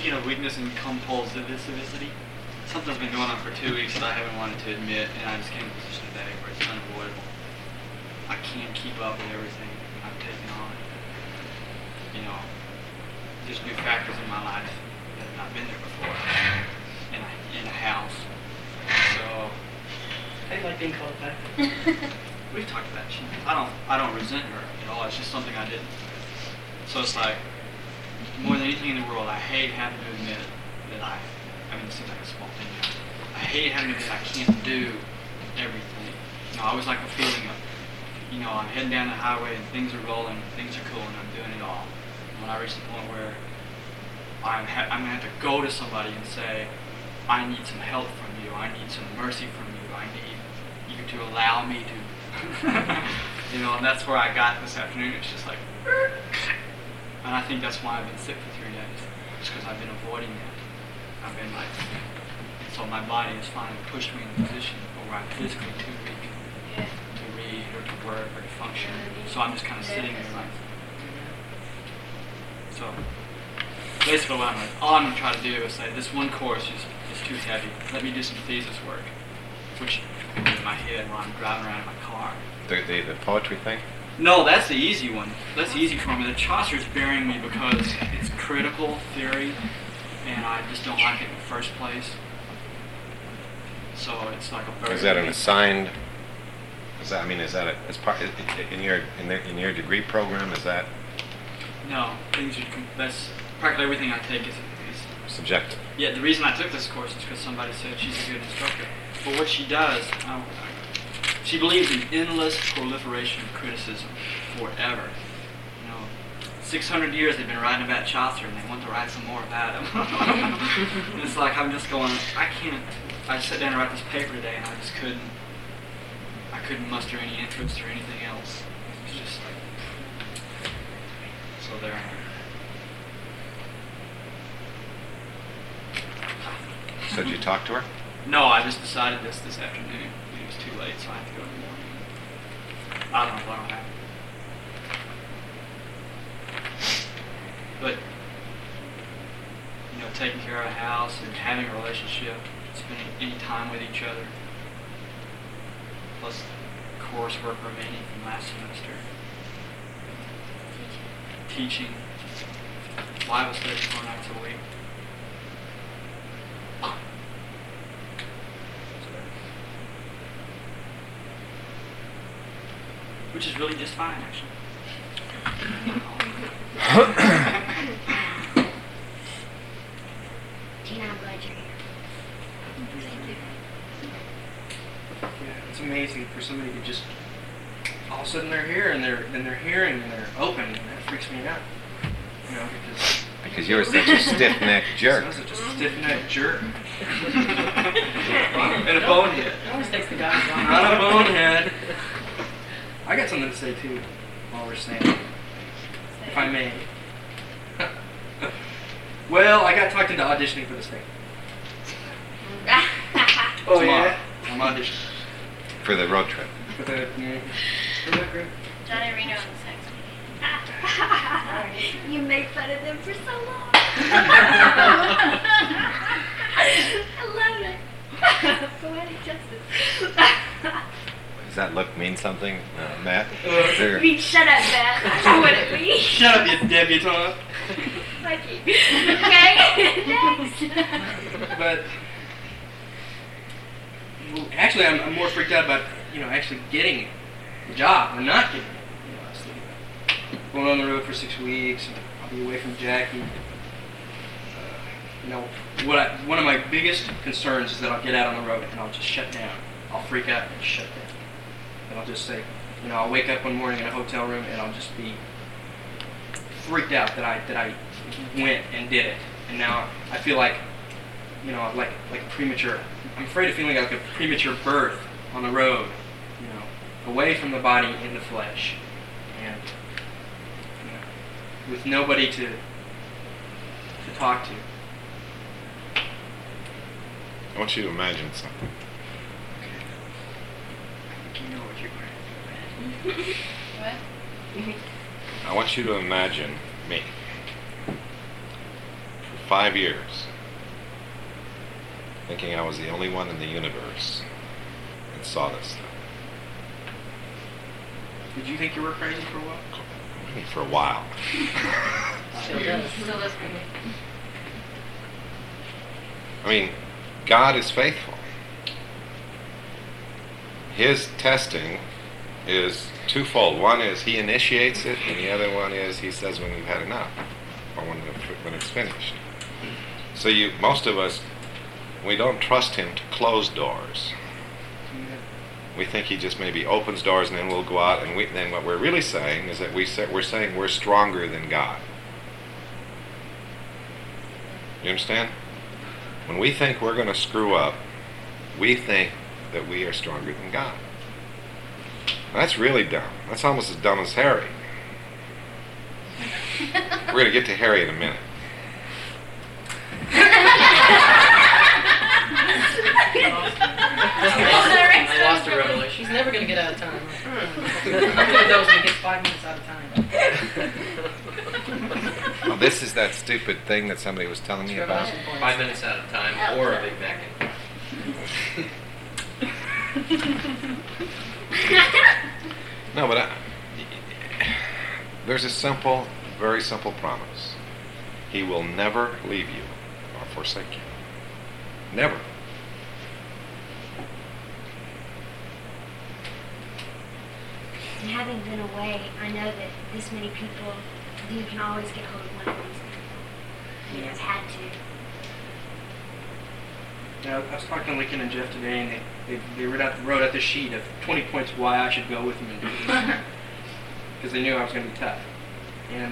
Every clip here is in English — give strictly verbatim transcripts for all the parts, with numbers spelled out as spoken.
speaking of weakness and compulsivity, something's been going on for two weeks that I haven't wanted to admit, and I just came to a position today where it's unavoidable. I can't keep up with everything I've taken on. You know, there's new factors in my life that have not been there before. In a, in a house. So, I like being called that. we've talked about she. I don't. I don't resent her at all. It's just something I didn't. So it's like more than anything in the world, I hate having to admit that I. I mean, it seems like a small thing now. I hate having to admit I can't do everything. You know, I always like a feeling of, you know, I'm heading down the highway and things are rolling, and things are cool, and I'm doing it all. And when I reach the point where I'm, ha- I'm gonna have to go to somebody and say, I need some help from you. I need some mercy from you. I need you to allow me to. You know, and that's where I got this afternoon. It's just like, and I think that's why I've been sick for three days. It's because I've been avoiding that. I've been like, so my body has finally pushed me in a position where I'm physically too weak to read or to work or to function. So I'm just kind of sitting there like, so basically what I'm like, all I'm going to try to do is say, this one course is, is too heavy. Let me do some thesis work, which in my head while I'm driving around in my car. The, the, the poetry thing? No, that's the easy one. That's easy for me. The Chaucer's bearing me because it's critical theory, and I just don't like it in the first place. So it's like a very... Is that an assigned... Is that, I mean, is that a, as part in your in, the, in your degree program? Is that no? Things are, that's practically everything I take is, is subjective. Yeah, the reason I took this course is because somebody said she's a good instructor. But what she does, I, I, she believes in endless proliferation of criticism forever. You know, six hundred years they've been writing about Chaucer, and they want to write some more about him. And it's like I'm just going, I can't. I sat down to write this paper today, and I just couldn't. I couldn't muster any interest or anything else. It was just like, so there I am. So did you talk to her? No, I just decided this this afternoon. It was too late, so I have to go in the morning. I don't know what will happen. But, you know, taking care of a house and having a relationship, spending any time with each other, plus coursework remaining from last semester, teaching, Bible study four nights a week. Which is really just fine, actually. Tina, I'm glad you're here. Thank you. Yeah, it's amazing for somebody to just all of a sudden they're here and they're and they're hearing and they're open, and that freaks me out. You know, because because you're such a stiff-necked jerk. I'm such a stiff-necked jerk. And a bonehead. It always takes the guy down. Not a bonehead. I got something to say too while we're saying, if I may. Well, I got talked into auditioning for this thing. Oh yeah, I'm auditioning For the road trip. for the. Mm, for that group. Johnny Reno and the sex. You make fun of them for so long. I love it. Poetic justice. Does that look mean something, uh, Matt? Uh, Is there- I mean, shut up, Matt. I know what it means. Shut up, you debutante. Mikey. Okay, next. But well, actually, I'm, I'm more freaked out about you know actually getting the job or not getting it. You know, I was thinking about going on the road for six weeks, and I'll be away from Jackie. Uh, you know, what I, one of my biggest concerns is that I'll get out on the road and I'll just shut down. I'll freak out and shut down. And I'll just say, you know, I'll wake up one morning in a hotel room and I'll just be freaked out that I that I went and did it. And now I feel like, you know, like like a premature. I'm afraid of feeling like a premature birth on the road. You know, away from the body in the flesh, and you know, with nobody to to talk to. I want you to imagine something. You know what you're going to do. What? I want you to imagine me. five years thinking I was the only one in the universe that saw this stuff. Did you think you were crazy for a while? I mean, for a while. Still does. Still does for me. I mean, God is faithful. His testing is twofold. One is he initiates it, and the other one is he says when you've had enough, or when, the, when it's finished. So you, most of us, we don't trust him to close doors. We think he just maybe opens doors and then we'll go out, and we, then what we're really saying is that we say, we're saying we're stronger than God. You understand? When we think we're going to screw up, we think that we are stronger than God. That's really dumb. That's almost as dumb as Harry. We're going to get to Harry in a minute. I lost a revelation. She's never going to get out of time. One of those that gets five minutes out of time. Well, this is that stupid thing that somebody was telling me about. Five minutes at a time, or a Big Mac. No, but I, there's a simple, very simple promise. He will never leave you or forsake you. Never. And having been away, I know that this many people, you can always get hold of one of these people. You just had to. Now, I was talking to Lincoln and Jeff today, and they, they, they wrote, out, wrote out this sheet of twenty points why I should go with them and do this. Because they knew I was going to be tough. And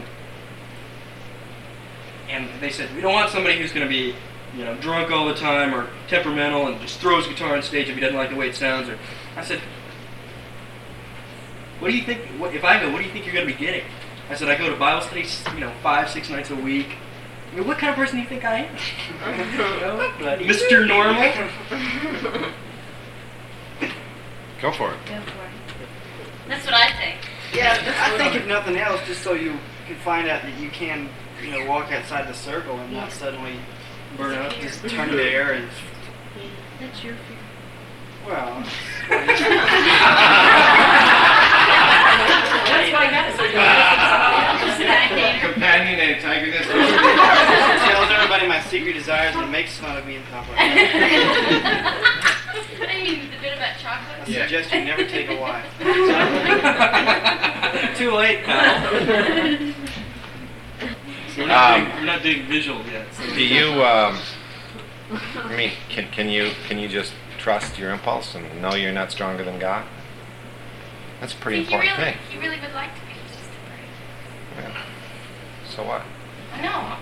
and they said, we don't want somebody who's going to be, you know, drunk all the time or temperamental and just throws guitar on stage if he doesn't like the way it sounds. Or I said, what do you think, what, if I go, what do you think you're going to be getting? I said, I go to Bible studies, you know, five, six nights a week. I mean, what kind of person do you think I am? You know, but Mister Normal? Go for it. Go for it. That's what I think. Yeah, I think if nothing else, just so you can find out that you can, you know, walk outside the circle and not suddenly Burn up. just turn to air and, That's your fear. well, That's why I got it. Companion antagonist. tells everybody my secret desires and makes fun of me in public. I I mean, the bit about chocolate. Yeah. suggest you never take a wife. Too late, pal. We're not, doing, we're not doing visual yet. So. Do you? Um, I mean, can can you can you just trust your impulse and know you're not stronger than God? That's a pretty See, he important really, thing. he really would like to be. He's just afraid. Yeah. So what? I know.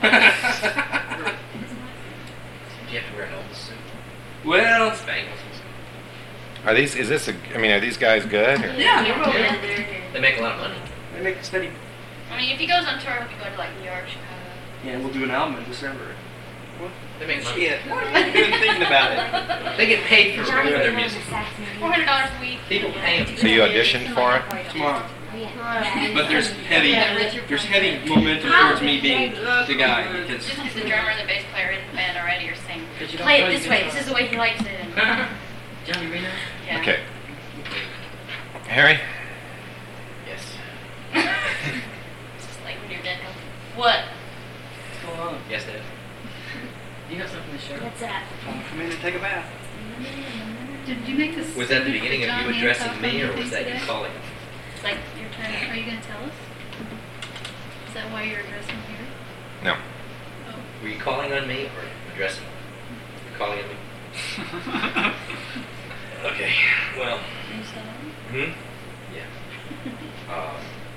Do you have to wear an Elvis suit? Well, Spangles? Are these? Is this a? I mean, are these guys good? Or? yeah. Yeah. They make a lot of money. They make a steady. I mean, if he goes on tour, we could go to like New York, Chicago. Yeah, we'll do an album in December. They make money. Shit, what are you doing thinking about it? They get paid for, for Johnny their Reno music. was assassinated. Four hundred dollars a week. People pay them. So you auditioned for it? Tomorrow. Yeah. But there's heavy, there's heavy momentum towards me being the guy because Just because the drummer and the bass player in the band already are saying, But you don't play know it you this can way. tell. This is the way he likes it. And, Johnny Reno? yeah. Okay. Harry. Yes. It's just like when your dad comes, what? What's going on? Yes, Dad. Do you have something to share? What's that? Come in and take a bath. Did you make this? Was that the beginning of John you addressing Hancock me, or on was that you today? calling? It's like your turn. Are you going to tell us? Is that why you're addressing here? No. Oh. Were you calling on me or addressing me? You're calling on me? Okay. Well. Are you still on? Hmm? Yeah. Um,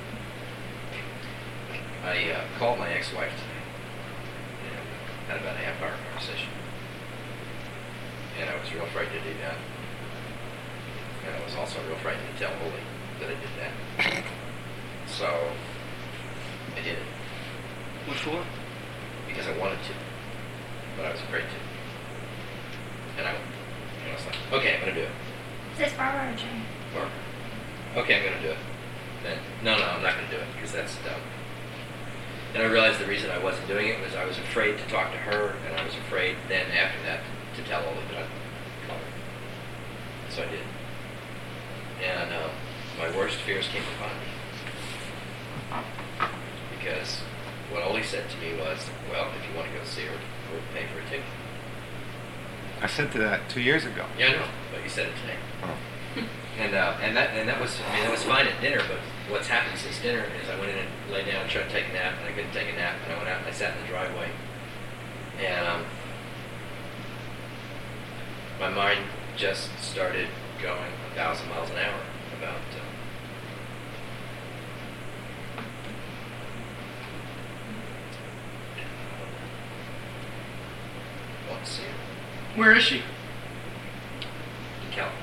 I uh, called my ex-wife today. And had about a half hour conversation. And I was real frightened to do that. And I was also real frightened to tell Oli that I did that. So, I did it. what for? Because I wanted to. But I was afraid to. And I, and I was like, okay, I'm going to do it. Is this Barbara or Jane? Or, okay, I'm going to do it. Then, no, no, I'm not going to do it because that's dumb. And I realized the reason I wasn't doing it was I was afraid to talk to her, and I was afraid then after that to tell Oli that I'd call her. So I did. And um, my worst fears came upon me. Because what Oli said to me was, well, if you want to go see her, we'll pay for a ticket. I said to that two years ago. Yeah, I know, but you said it today. Oh. And uh, and that and that was I mean that was fine at dinner, but what's happened since dinner is I went in and laid down, tried to take a nap, and I couldn't take a nap, and I went out and I sat in the driveway, and um, my mind just started going a thousand miles an hour about uh, want to see her Where is she? in California.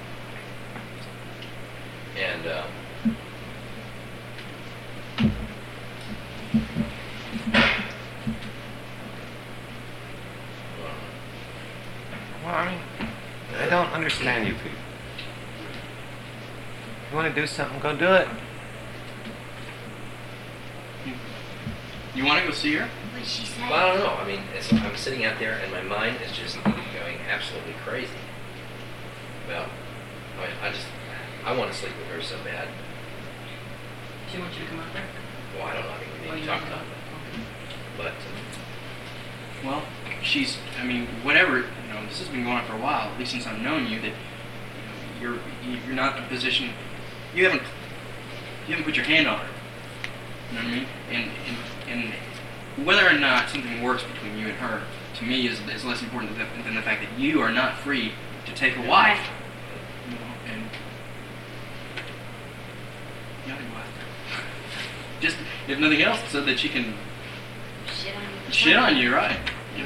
And um, Well, I mean, I don't understand you people. You want to do something, go do it. You want to go see her? What did she say? well, I don't know. I mean, it's, I'm sitting out there, and my mind is just going absolutely crazy. Well, I mean, I just I want to sleep with her so bad. She wants you to come out there? Well, I don't know. I think we Oh, need you to talk want about to it. But um, Well, she's, I mean, whatever, you know, this has been going on for a while, at least since I've known you, that you know, you're you're not in a position, you haven't you haven't put your hand on her. You know what I mean? And and, and whether or not something works between you and her, to me, is, is less important than the, than the fact that you are not free to take a wife. You know, and yeah, you wife. Just if nothing else, so that she can Shit on you. shit on you, right? You know.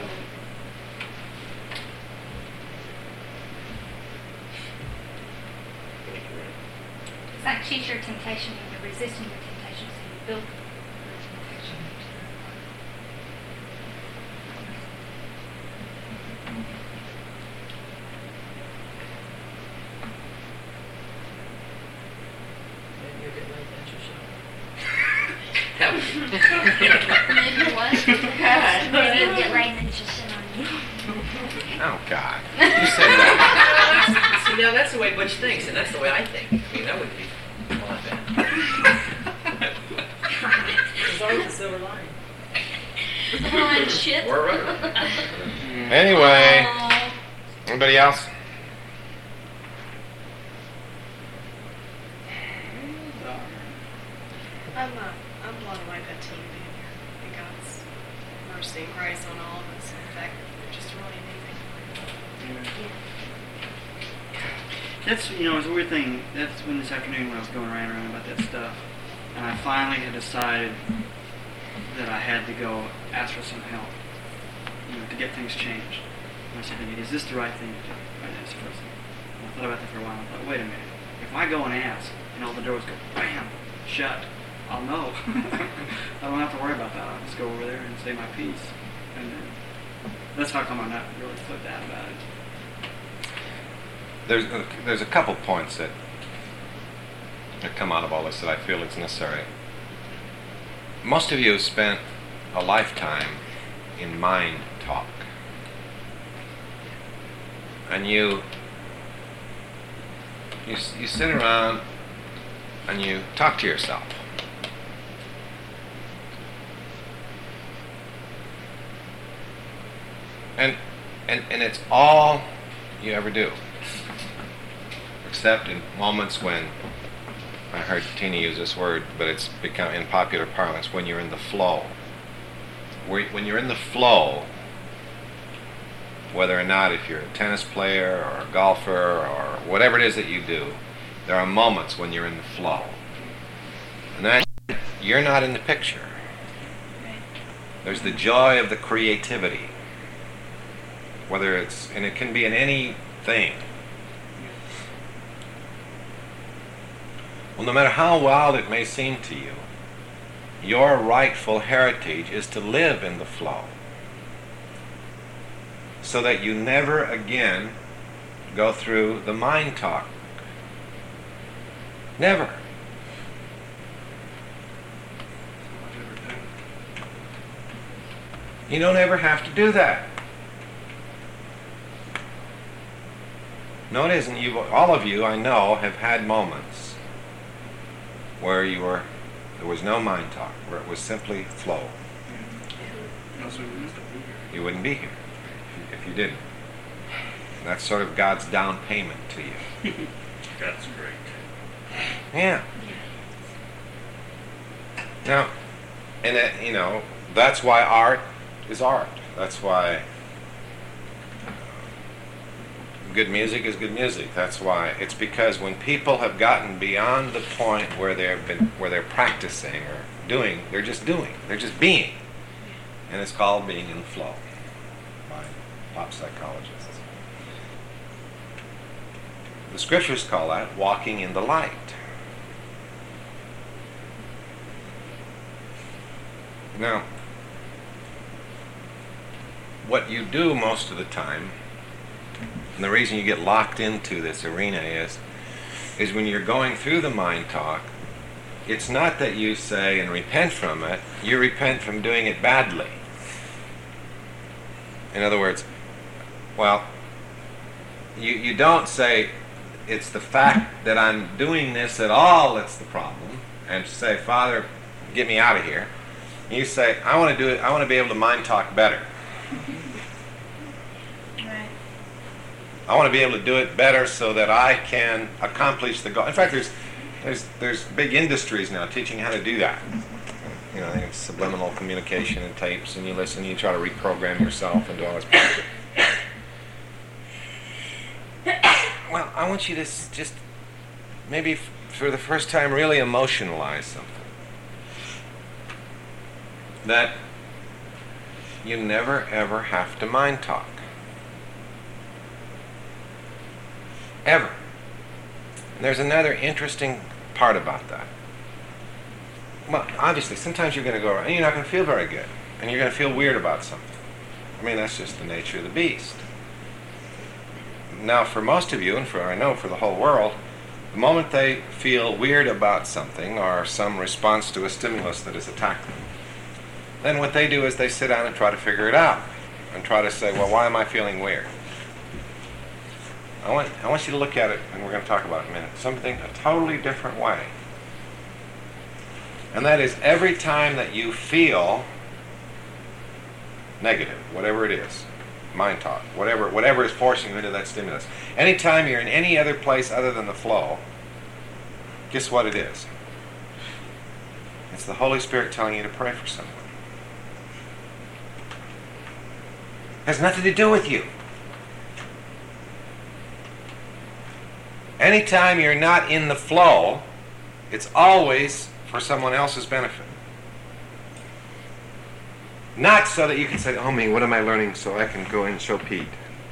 It's like she's your temptation and you're resisting your temptation, so you build your temptation. Maybe you're getting like that yourself. that was Maybe what? Maybe you'll get right and then she'll sit on you. Oh, God. You said that. see now that's the way Butch thinks, and that's the way I think. I mean, that wouldn't be fun. There's always a silver lining. Oh, shit. Or a rubber. Anyway, Oh. anybody else? I'm uh, I'm blown away by T V and God's mercy and grace on all of us. In fact, they're just really amazing. That's, you know, it's a weird thing. That's when this afternoon when I was going around and around about that stuff, and I finally had decided that I had to go ask for some help, you know, to get things changed. And I said, is this the right thing to do? I asked the first thing. And I thought about that for a while. I thought, wait a minute. If I go and ask, and all the doors go bam, shut, I'll know. I don't have to worry about that. I'll just go over there and say my piece. And then that's how come I'm not really flipped out about it. There's a, there's a couple points that that come out of all this that I feel it's necessary. Most of you have spent a lifetime in mind talk, and you you s- you sit around and you talk to yourself. And and and it's all you ever do. Except in moments when, I heard Tina use this word, but it's become in popular parlance, when you're in the flow. Where- When you're in the flow, whether or not if you're a tennis player or a golfer or whatever it is that you do, there are moments when you're in the flow. And then you're not in the picture. There's the joy of the creativity. Whether it's, and it can be in anything. Well, no matter how wild it may seem to you, your rightful heritage is to live in the flow, so that you never again go through the mind talk. Never. You don't ever have to do that. No, it isn't. You, all of you, I know, have had moments where you were, there was no mind talk, where it was simply flow. You wouldn't be here if you, if you didn't. That's sort of God's down payment to you. That's great. Yeah. Now, and it, you know, that's why art is art. That's why good music is good music. That's why it's because when people have gotten beyond the point where they've been, where they're practicing or doing, they're just doing. They're just being, and it's called being in the flow by pop psychologists. The scriptures call that walking in the light. Now, what you do most of the time, and the reason you get locked into this arena is, is when you're going through the mind talk, it's not that you say and repent from it, you repent from doing it badly. In other words, well, you, you don't say, it's the fact that I'm doing this at all that's the problem, and say, Father, get me out of here. You say, I want to do it, I want to be able to mind talk better. Right. I want to be able to do it better so that I can accomplish the goal. In fact, there's there's there's big industries now teaching how to do that. You know, it's subliminal communication and tapes, and you listen, and you try to reprogram yourself and do all this. Well, I want you to s- just maybe f- for the first time really emotionalize something. That you never ever have to mind talk. Ever. And there's another interesting part about that. Well, obviously, sometimes you're going to go around and you're not going to feel very good. And you're going to feel weird about something. I mean, that's just the nature of the beast. Now, for most of you, and for I know for the whole world, the moment they feel weird about something or some response to a stimulus that has attacked them, then what they do is they sit down and try to figure it out and try to say, well, why am I feeling weird? I want, I want you to look at it, and we're going to talk about it in a minute, something a totally different way. And that is every time that you feel negative, whatever it is, mind talk, whatever, whatever is forcing you into that stimulus, anytime you're in any other place other than the flow, guess what it is? It's the Holy Spirit telling you to pray for someone. Has nothing to do with you. Anytime you're not in the flow, it's always for someone else's benefit. Not so that you can say, oh me, what am I learning so I can go and show Pete?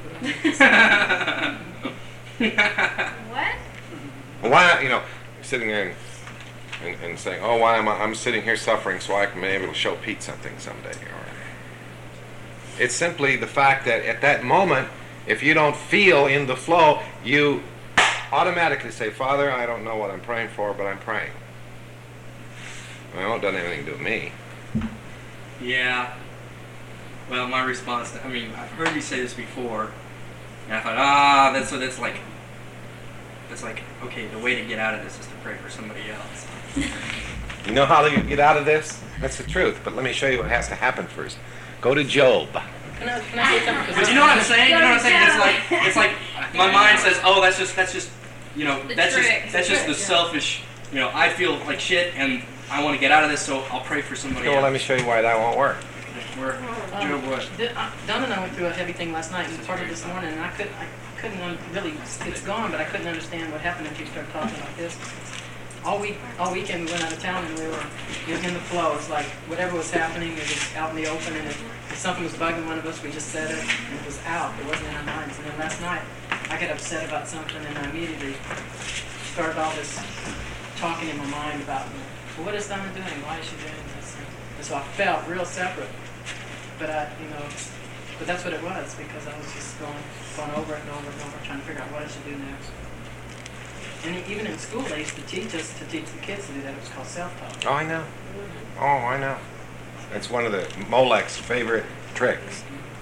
What? Well, why, you know, sitting there and, and, and saying, oh, why am I, I'm sitting here suffering so I can be able to show Pete something someday. Or, it's simply the fact that at that moment, if you don't feel in the flow, you automatically say, Father, I don't know what I'm praying for, but I'm praying. Well, it doesn't have anything to do with me. Yeah. Well, my response, I mean, I've heard you say this before, and I thought, ah, that's so that's like, that's like, okay, the way to get out of this is to pray for somebody else. You know how to get out of this? That's the truth, but let me show you what has to happen first. Go to Job. Can I, can I say something? But you know what I'm saying? You know what I'm saying? It's like, it's like, my mind says, oh, that's just, that's just, you know, The that's trick. just, that's just the Yeah. selfish, you know, I feel like shit, and I want to get out of this, so I'll pray for somebody Okay, well, let else. me show you why that won't work. Where, Um, Job what? Di- uh, Don and I went through a heavy thing last night and part of this morning, and I couldn't, I couldn't un- really, it's gone, but I couldn't understand what happened until you started talking like this. All week, all weekend we went out of town and we were in in the flow. It's like whatever was happening, it was out in the open, and if, if something was bugging one of us, we just said it, and it was out. It wasn't in our minds. And then last night, I got upset about something, and I immediately started all this talking in my mind about, well, what is Donna doing? Why is she doing this? And so I felt real separate. But I, you know, but that's what it was, because I was just going, going over it and over and over, trying to figure out what I should do next. And even in school, they used to teach us to teach the kids to do that. It was called self-talk. Oh, I know. Oh, I know. It's one of the Molech's favorite tricks.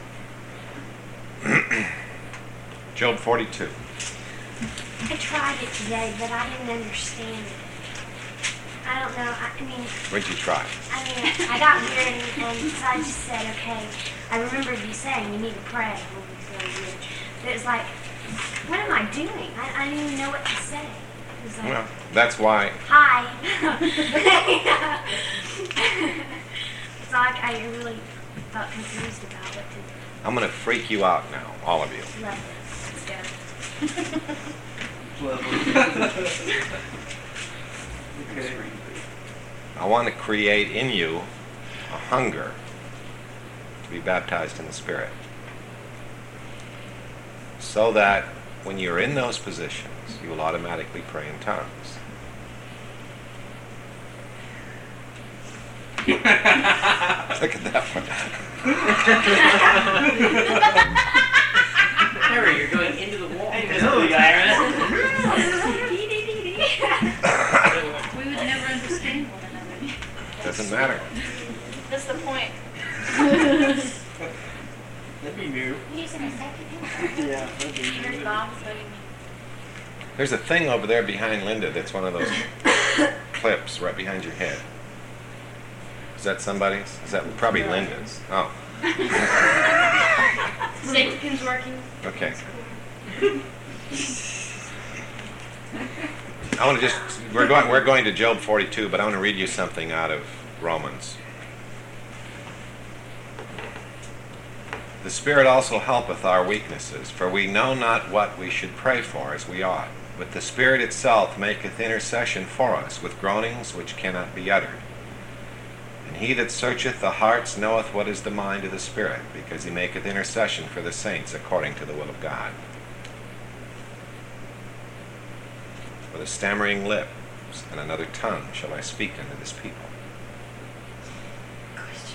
Job forty-two. I tried it today, but I didn't understand it. I don't know. I, I mean, What'd you try? I mean, I got here and, and so I just said, okay. I remembered you saying you need to pray when you feel good. But it was like, what am I doing? I, I didn't even know what to say. It was like, Well, that's why. hi. So I, I really felt confused about what to do. I'm going to freak you out now, all of you. Love this. Let's go. Okay. I want to create in you a hunger to be baptized in the Spirit, so that when you're in those positions, you will automatically pray in tongues. Look at that one. Harry, you're going into the wall. We would never understand one another. Doesn't matter. That's the point. That'd be new. Using a second hand. Yeah, that'd be Here's good. Bob studying. There's a thing over there behind Linda that's one of those clips right behind your head. Is that somebody's? Is that probably Linda's? Oh, Safety pin's working. okay. I want to just, we're going, we're going to Job forty-two, but I want to read you something out of Romans. The Spirit also helpeth our weaknesses, for we know not what we should pray for as we ought. But the Spirit itself maketh intercession for us with groanings which cannot be uttered. And he that searcheth the hearts knoweth what is the mind of the Spirit, because he maketh intercession for the saints according to the will of God. With a stammering lips and another tongue shall I speak unto this people. Question.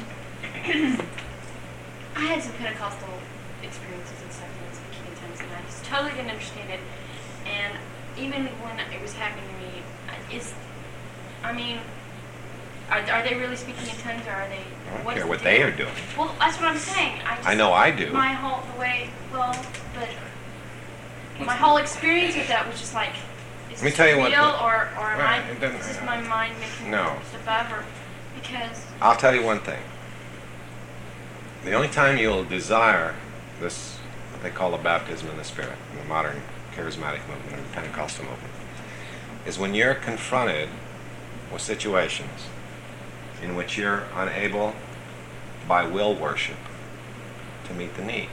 I had some Pentecostal experiences and stuff and speaking in tongues, and I just totally didn't understand it. And even when it was happening to me, I- is, I mean, are, are they really speaking in tongues, or are they? I don't what's care the what deal? they are doing. Well, that's what I'm saying. I, just, I know I do. My whole the way, well, but my whole experience with that was just like, is Let me this tell you real, what the- or or am Well, I? it doesn't- Is this my mind making No. stuff up, or because? I'll tell you one thing. The only time you'll desire this, what they call the baptism in the Spirit, in the modern charismatic movement or the Pentecostal movement, is when you're confronted with situations in which you're unable, by will worship, to meet the need.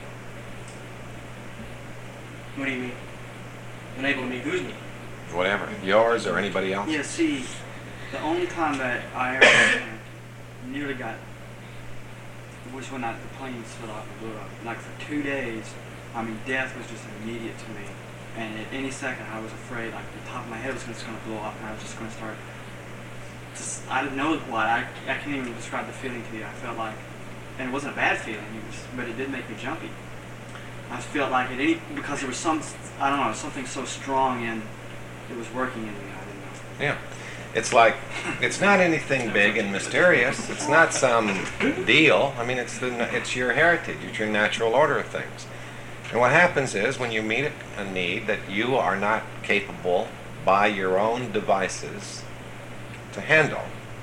What do you mean? Unable to meet whose need? Whatever. Yours or anybody else? Yeah, see, the only time that I ever nearly got was when I, the planes fell off and blew up. Like for two days, I mean, death was just immediate to me. And at any second, I was afraid, like the top of my head was just going to blow off, and I was just going to start. Just, I didn't know what. I, I can't even describe the feeling to you. I felt like, and it wasn't a bad feeling, it was, but it did make me jumpy. I felt like at any because there was some, I don't know, something so strong in it was working in me. I didn't know. Yeah. It's like, it's not anything big and mysterious. It's not some deal. I mean, it's the, it's your heritage. It's your natural order of things. And what happens is, when you meet a, a need that you are not capable by your own devices to handle,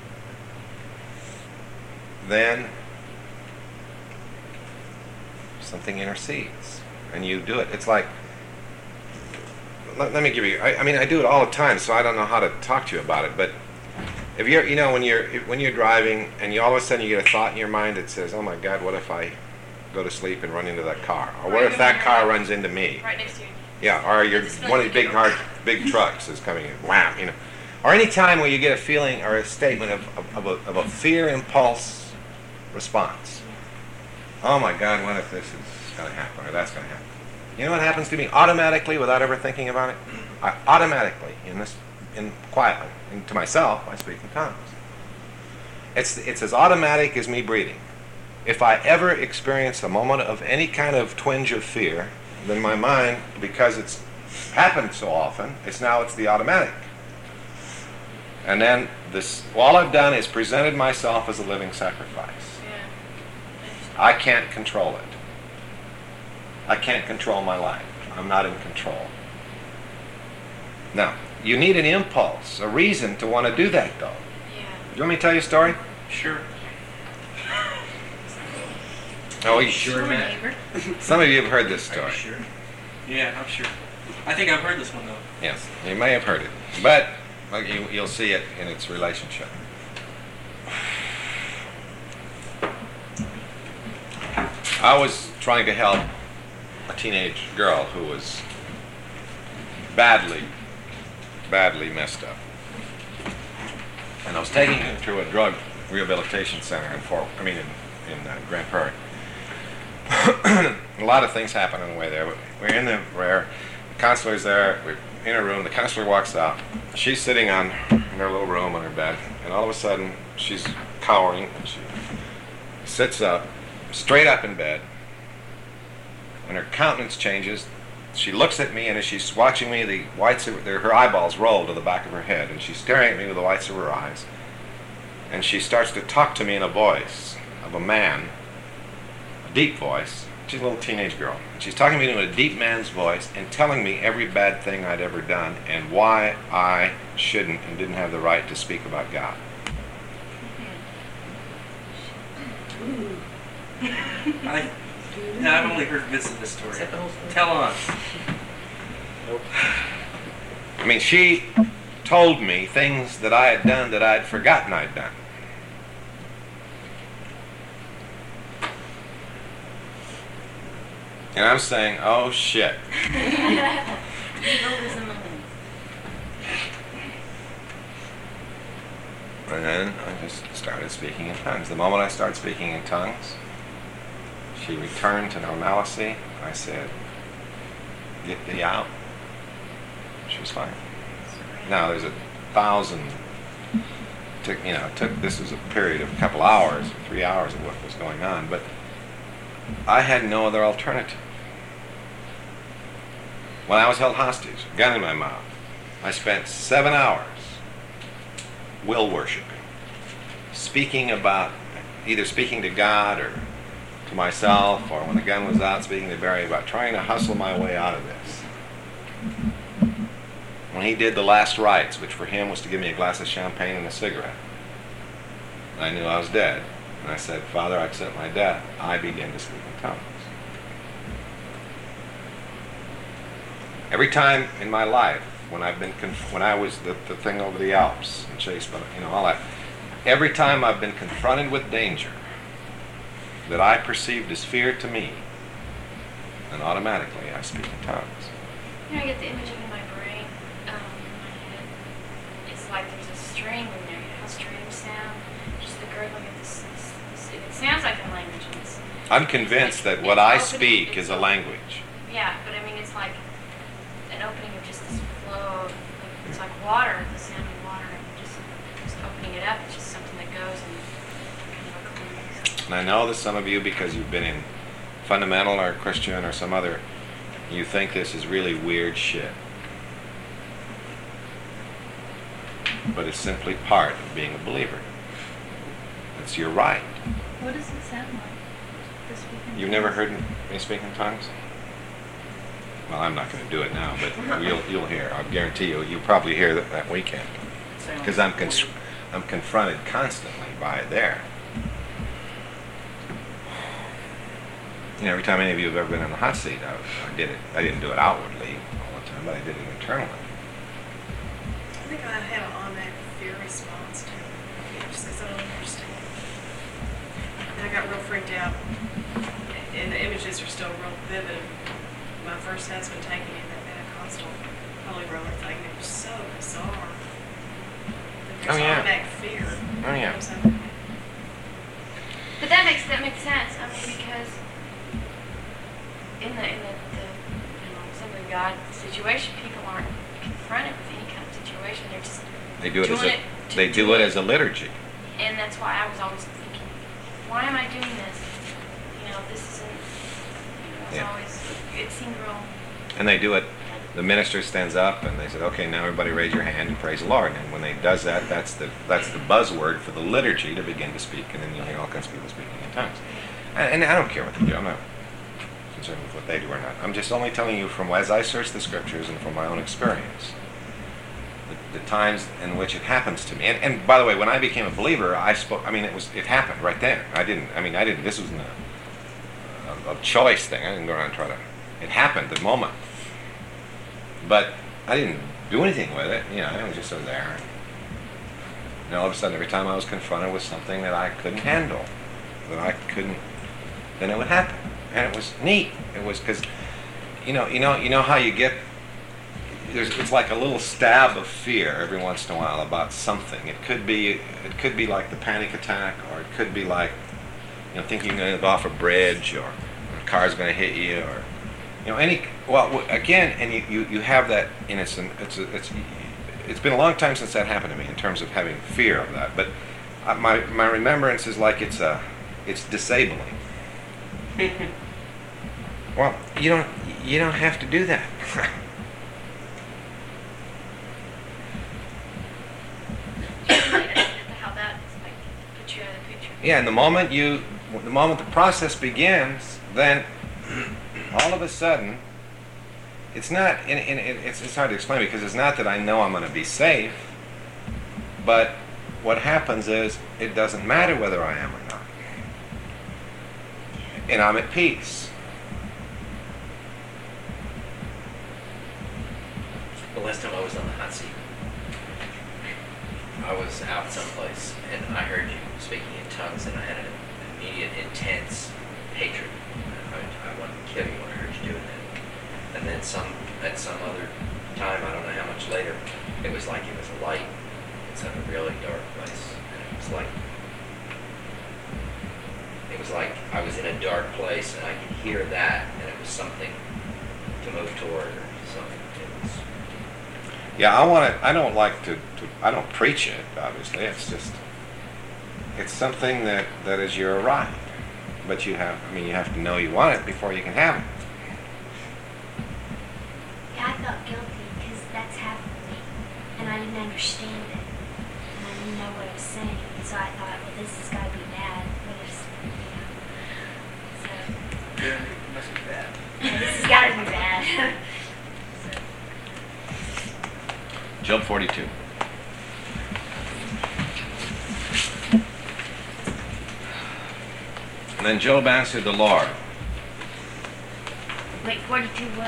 then something intercedes, and you do it. It's like, let, let me give you, I, I mean, I do it all the time, so I don't know how to talk to you about it, but if you're, you know, when you're, when you're driving, and you all of a sudden you get a thought in your mind that says, oh my God, what if I go to sleep and run into that car? Or what if that car runs into me? Right next to you. Yeah, or you're, one of these big hard, big trucks is coming in, wham, you know. Or any time where you get a feeling or a statement of, of, of, a, of a fear impulse response. Oh my God, what if this is going to happen, or that's going to happen? You know what happens to me automatically without ever thinking about it? I automatically, in this, in quietly, and to myself, I speak in tongues. It's, it's as automatic as me breathing. If I ever experience a moment of any kind of twinge of fear, then my mind, because it's happened so often, it's now it's the automatic. And then this, all I've done is presented myself as a living sacrifice. Yeah. I can't control it. I can't control my life. I'm not in control. Now, you need an impulse, a reason to want to do that, though. Yeah. You want me to tell you a story? Sure. Oh, you Sure, Matt? Some of you have heard this Are you story. sure? Yeah, I'm sure. I think I've heard this one though. Yes, you may have heard it, but well, you, you'll see it in its relationship. I was trying to help a teenage girl who was badly, badly messed up. And I was taking her to a drug rehabilitation center in Fort, I mean in, in uh, Grand Prairie. A lot of things happen on the way there. We're in the where the counselor's there. We're in a room. The counselor walks out. She's sitting on in her little room on her bed, and all of a sudden she's cowering. And she sits up, straight up in bed, and her countenance changes. She looks at me, and as she's watching me, the whites of her, her eyeballs roll to the back of her head, and she's staring at me with the whites of her eyes. And she starts to talk to me in a voice of a man, a deep voice. She's a little teenage girl. She's talking to me in a deep man's voice and telling me every bad thing I'd ever done and why I shouldn't and didn't have the right to speak about God. I, no, I've only heard bits of this story. Is that the whole story? Tell on. Nope. I mean, she told me things that I had done that I'd forgotten I'd done. And I'm saying, oh shit. And then I just started speaking in tongues. The moment I started speaking in tongues, she returned to normalcy. I said, get thee out. She was fine. Now there's a thousand, took, you know, it took, this was a period of a couple hours, three hours of what was going on, but I had no other alternative. When I was held hostage, gun in my mouth, I spent seven hours will worshiping, speaking about, either speaking to God or to myself, or when the gun was out, speaking to Barry about trying to hustle my way out of this. When he did the last rites, which for him was to give me a glass of champagne and a cigarette, I knew I was dead. And I said, Father, I accept my death. I began to speak in tongues. Every time in my life, when I've been, conf- when I was the, the thing over the Alps and chased by, you know, all that, every time I've been confronted with danger that I perceived as fear to me, then automatically I speak in tongues. You know, I get the image in my brain, um, in my head. It's like there's a string in there. You know how strings sound? Just the gurgling of this, this, this. It sounds like a language. And it's, I'm convinced that what I speak is a language. yeah, but I mean, it's like an opening of just this flow. Of, like, it's like water, the sound of water, and just just opening it up. It's just something that goes and kind of occludes. And I know that some of you, because you've been in fundamental or Christian or some other, you think this is really weird shit. But it's simply part of being a believer. It's your right. What does it sound like? to speak in You've never tongues? heard me speak in tongues? Well, I'm not going to do it now, but you'll you'll hear. I guarantee you, you'll probably hear that that weekend, because I'm cons- I'm confronted constantly by it there. You know, every time any of you have ever been in the hot seat, I, I did it. I didn't do it outwardly all the time, but I did it internally. I think I had an automatic fear response to it, you know, just because I don't understand. And I got real freaked out. And the images are still real vivid. My first husband taking me to that Pentecostal Holy Roller thing, it was so bizarre. There's Oh, yeah. automatic fear. Oh, yeah. You know what I'm saying? But that makes that makes sense. I mean, because in the in the, the you know some of the God situation, people aren't confronted with any kind of situation. They're just They do it as doing a to they do it as a liturgy. And that's why I was always thinking, why am I doing this? You know, this isn't. You know, it's Yeah. always it seemed real. And they do it. The minister stands up and they said, "Okay, now everybody raise your hand and praise the Lord." And when they does that, that's the that's the buzzword for the liturgy to begin to speak, and then you'll hear all kinds of people speaking in tongues. And, and I don't care what they do. I'm not concerned with what they do or not. I'm just only telling you from as I search the scriptures and from my own experience, the, the times in which it happens to me. And, and by the way, when I became a believer, I spoke. I mean, it was it happened right then. I didn't. I mean, I didn't. This wasn't a, a, a choice thing. I didn't go around and try to. It happened the moment. But I didn't do anything with it. You know, it was just sort of there. And all of a sudden, every time I was confronted with something that I couldn't handle, that I couldn't, then it would happen, and it was neat. It was because, you know, you know, you know how you get. There's, it's like a little stab of fear every once in a while about something. It could be, it could be like the panic attack, or it could be like, you know, thinking you're going to go off a bridge, or a car's going to hit you, or, you know, any. Well, again, and you, you, you have that, and it's an, it's a, it's it's been a long time since that happened to me in terms of having fear of that. But uh, my my remembrance is like it's a, it's disabling. Well, you don't you don't have to do that. How that like put you in the picture. Yeah, and the moment you, the moment the process begins, then all of a sudden, it's not. And, and it's it's hard to explain because it's not that I know I'm going to be safe, but what happens is it doesn't matter whether I am or not, and I'm at peace. The last time I was on the hot seat, I was out someplace and I heard you speaking in tongues, and I had an immediate, intense hatred. I, I wanted to kill you when I heard you doing that. And then some, at some other time, I don't know how much later, it was like it was a light. It's in a really dark place, and it was like it was like I was in a dark place, and I could hear that, and it was something to move toward or something. It was. Yeah, I want to. I don't like to, to. I don't preach it. Obviously, it's just. It's something that, that is your right, but you have. I mean, you have to know you want it before you can have it. Yeah, I felt guilty because that's happened to me, and I didn't understand it, and I didn't know what I was saying, and so I thought, well, this has got to be bad. What is, you know? So. Yeah, it must be bad. Yeah, this has got to be bad. Job forty-two. And then Job answered the Lord. Wait, forty-two what?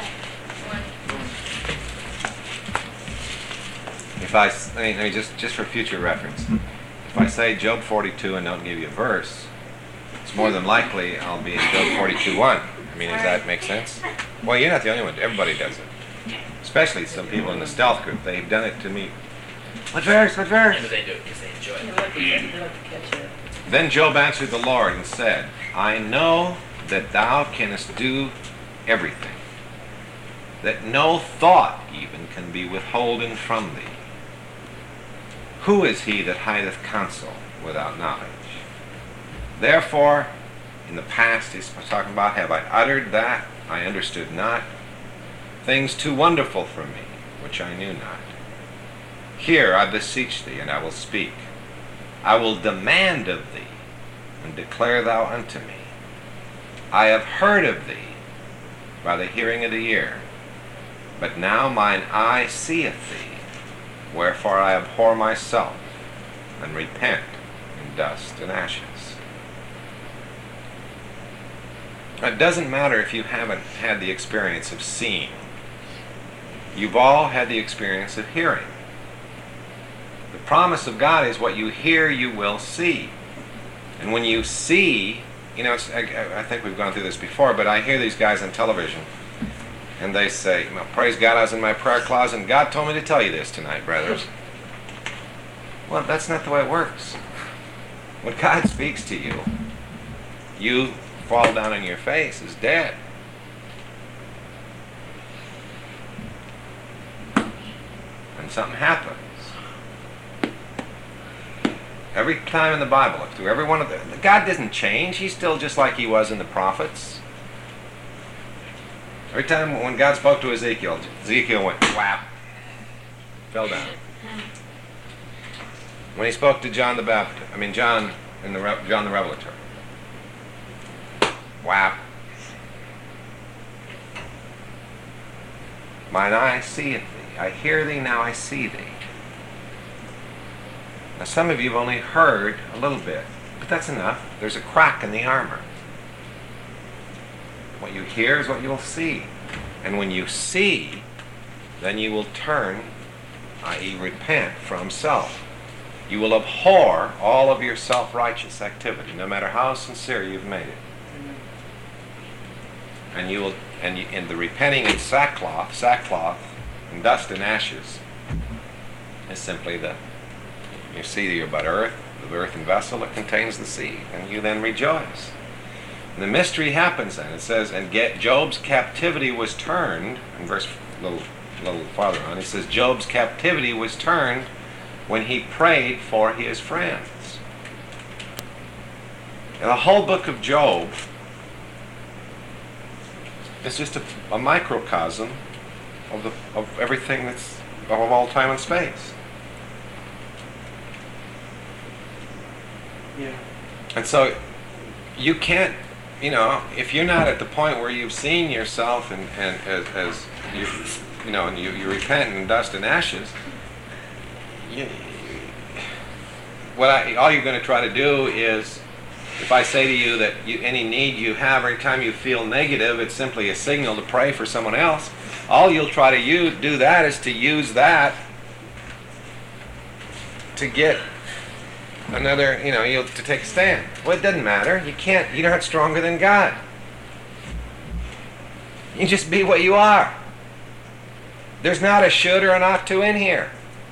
If I, s- I mean, I mean, just just for future reference, if I say Job forty-two and don't give you a verse, it's more than likely I'll be in Job forty-two one. I mean, does that make sense? Well, you're not the only one. Everybody does it. Especially some people in the stealth group. They've done it to me. What verse? What verse? And they do it because they enjoy They it. like to, they like to catch it. Then Job answered the Lord and said, I know that thou canst do everything, that no thought even can be withholden from thee. Who is he that hideth counsel without knowledge? Therefore, in the past, he's talking about, have I uttered that I understood not, things too wonderful for me, which I knew not. Hear, I beseech thee, and I will speak. I will demand of thee, and declare thou unto me. I have heard of thee by the hearing of the ear, but now mine eye seeth thee, wherefore I abhor myself, and repent in dust and ashes. It doesn't matter if you haven't had the experience of seeing. You've all had the experience of hearing. The promise of God is what you hear, you will see. And when you see, you know, it's, I, I think we've gone through this before, but I hear these guys on television, and they say, well, praise God, I was in my prayer closet, and God told me to tell you this tonight, brothers. Well, that's not the way it works. When God speaks to you, you fall down on your face as dead. And something happens. Every time in the Bible, through every one of the, God doesn't change. He's still just like he was in the prophets. Every time when God spoke to Ezekiel, Ezekiel went whap, fell down. When he spoke to John the Baptist, I mean John in the Re- John the Revelator, Wow. Mine eye seeth thee. I hear thee, now I see thee. Now some of you have only heard a little bit, but that's enough. There's a crack in the armor. What you hear is what you'll see. And when you see, then you will turn, that is repent from self. You will abhor all of your self-righteous activity, no matter how sincere you've made it. And you will, and you, in the repenting in sackcloth, sackcloth, and dust and ashes, is simply the, you see that you're but earth, the earthen vessel that contains the seed, and you then rejoice. And the mystery happens then. It says, and get Job's captivity was turned, in verse a little, little farther on, it says, Job's captivity was turned when he prayed for his friends. And the whole book of Job is just a, a microcosm of the of everything that's of all time and space. Yeah. And so you can't, you know, if you're not at the point where you've seen yourself and, and as, as you, you know, and you, you repent in dust and ashes, you, what I, all you're going to try to do is, if I say to you that you, any need you have, every time you feel negative, it's simply a signal to pray for someone else, all you'll try to use, do that is to use that to get another, you know, you'll, to take a stand. Well, it doesn't matter. You can't, you're not stronger than God. You just be what you are. There's not a should or an ought to in here.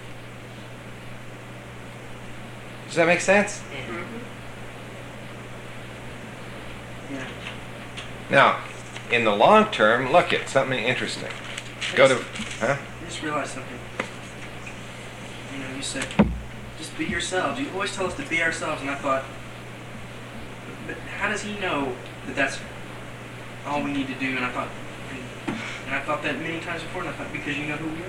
Does that make sense? Mm-hmm. Yeah. Now, in the long term, look at something interesting. Go to, huh? I just realized something. You know, you said, just be yourselves. You always tell us to be ourselves, and I thought, but how does he know that that's all we need to do? And I thought, and, and I thought that many times before, and I thought, because you know who we are.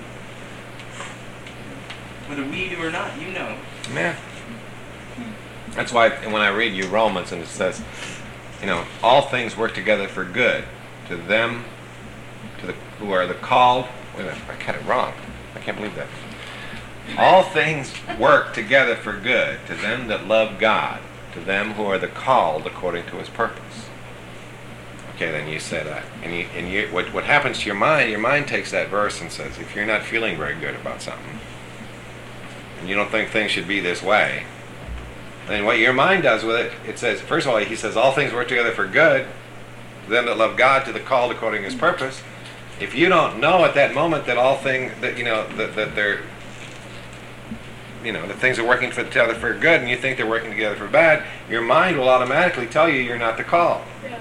Whether we do or not, you know. Yeah. That's why when I read you Romans and it says, you know, all things work together for good to them, to the who are the called. Wait a minute, I got it wrong. I can't believe that. All things work together for good to them that love God, to them who are the called according to His purpose. Okay, then you said that, and you and you what what happens to your mind? Your mind takes that verse and says, if you're not feeling very good about something, and you don't think things should be this way, then what your mind does with it, it says, first of all, he says, all things work together for good, to them that love God, to the called according to His purpose. If you don't know at that moment that all things, that, you know, that, that they're, you know, that things are working for together for good, and you think they're working together for bad, your mind will automatically tell you you're not the called. Yeah.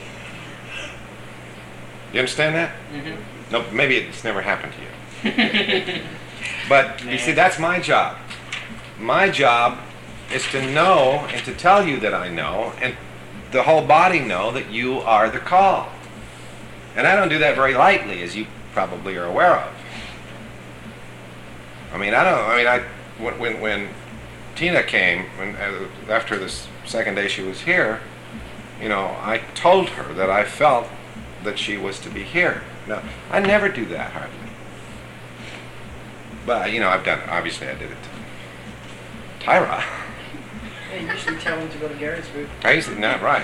You understand that? Mm-hmm. No, maybe it's never happened to you. But, you see, that's my job. My job is to know and to tell you that I know, and the whole body know that you are the called. And I don't do that very lightly, as you probably are aware of. I mean, I don't, I mean, I, when, when, when Tina came, when, uh, after the second day she was here, you know, I told her that I felt that she was to be here. Now, I never do that, hardly. But, you know, I've done, obviously I did it to Tyra. Yeah, you usually tell them to go to Gary's group. I usually, not right.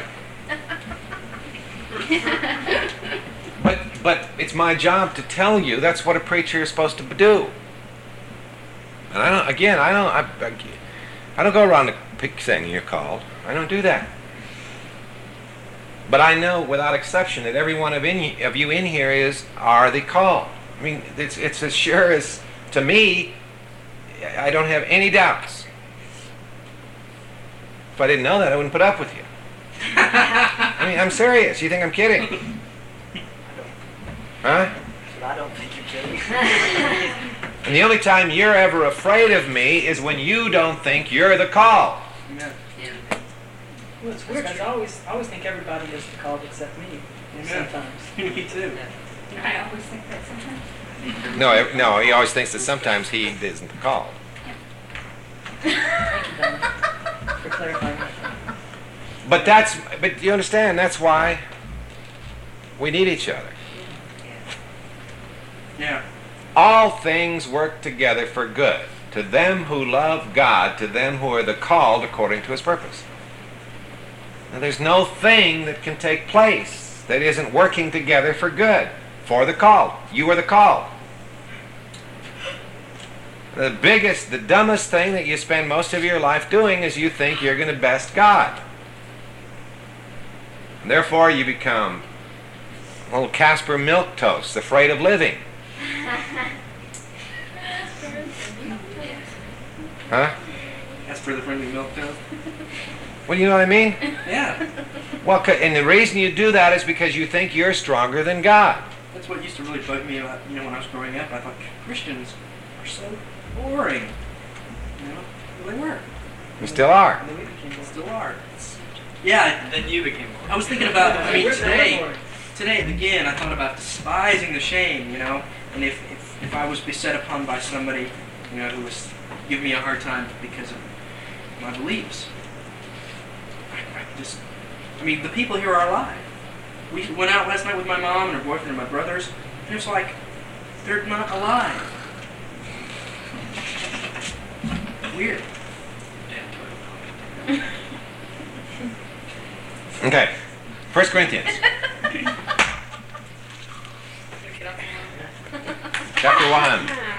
But but it's my job to tell you that's what a preacher is supposed to do. And I don't. Again, I don't. I, I, I don't go around the pick saying you're called. I don't do that. But I know without exception that every one of in of you in here is are the called. I mean, it's it's as sure as to me. I don't have any doubts. If I didn't know that, I wouldn't put up with you. I mean, I'm serious. You think I'm kidding? Huh? I don't think you're kidding. And the only time you're ever afraid of me is when you don't think you're the call. Amen. Well, it's weird because I always, I always think everybody is the called except me. Amen. Sometimes. Me too. I always think that sometimes. No, ev- no, he always thinks that sometimes he isn't the called. Thank you, Donna, for clarifying that. But that's, but you understand, that's why we need each other. Yeah. All things work together for good, to them who love God, to them who are the called according to his purpose. Now, there's no thing that can take place that isn't working together for good, for the called. You are the called. The biggest, the dumbest thing that you spend most of your life doing is you think you're going to best God. And therefore, you become a little Casper milquetoast, afraid of living. Huh? That's for the friendly milk toast. Well, you know what I mean? Yeah. Well, c- and the reason you do that is because you think you're stronger than God. That's what used to really bug me about, you know, when I was growing up. I thought Christians are so boring. You know, well, they were. You still are. And then we became, still are. It's, yeah. Then you became more. I was thinking about, I mean, today, today again, I thought about despising the shame, you know, and if, if, if I was beset upon by somebody, you know, who was giving me a hard time because of my beliefs, I, I just, I mean, the people here are alive. We went out last night with my mom and her boyfriend and my brothers, and it's like, they're not alive. Weird. Okay. First Corinthians. Chapter one.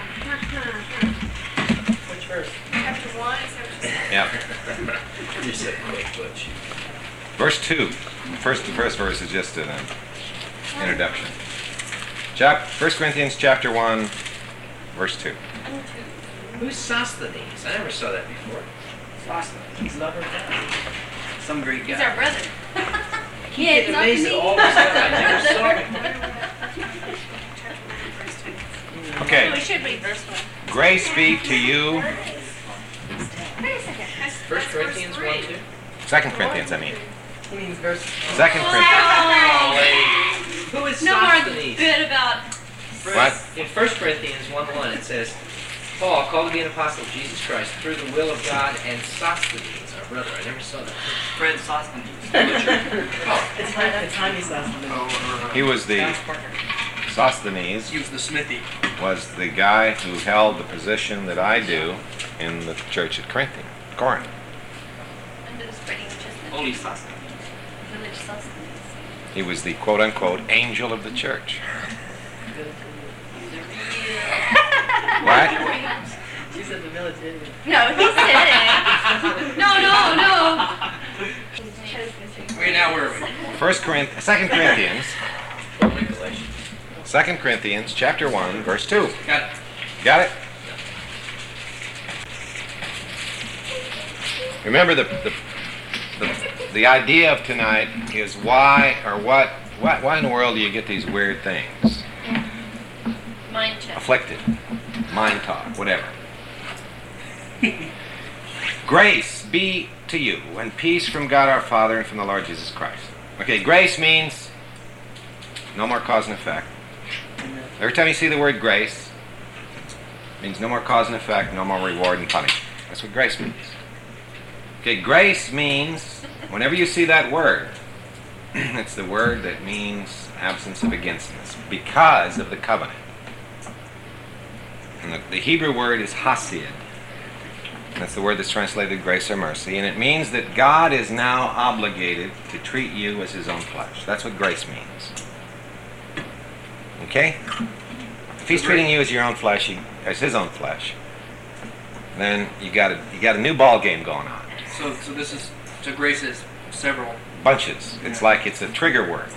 Which verse? Chapter one, is that what you said? Yeah. You said quick, Butch. Verse two. First, the first verse is just an introduction. Chap- First Corinthians chapter one, verse two. Who's Sosthenes? I never saw that before. He's lover of God. Some great He's guy. our brother. I get amazed at all the stuff I never saw. Okay. We should read verse one. Grace be to you. Wait a second. First Corinthians one, two. Second Corinthians, I mean. He means verse. Second Corinthians. Who is No more Sosthenes? bit about. What? In First Corinthians one one it says, Paul, called to be an apostle of Jesus Christ through the will of God, and Sosthenes, our brother. I never saw that. Fred Sosthenes. Oh, It's time. It's time he says something. He was the Sosthenes. He was the smithy. Was the guy who held the position that I do in the church at Corinth. Corinth. Under the spreading just the Holy Sosthenes. village sustenance. He was the quote-unquote angel of the church. What? She said the military. No, he said it. No, no, no. Okay, now where are we? First Corinthians, Second Corinthians, Galatians. Second Corinthians, chapter one, verse two. Got it. Got it? Remember the the, the the idea of tonight is why or what why why in the world do you get these weird things? Mind check. Afflicted, mind talk, whatever. Grace be to you, and peace from God our Father and from the Lord Jesus Christ. Okay, grace means no more cause and effect. Every time you see the word grace, it means no more cause and effect, no more reward and punishment. That's what grace means. Okay, grace means, whenever you see that word, it's the word that means absence of againstness, because of the covenant. And the, the Hebrew word is hasid. That's the word that's translated grace or mercy. And it means that God is now obligated to treat you as his own flesh. That's what grace means. Okay? If he's treating you as your own flesh, he, as his own flesh, then you got a, you got a new ball game going on. So, so this is, so grace is several. Bunches. It's like it's a trigger word.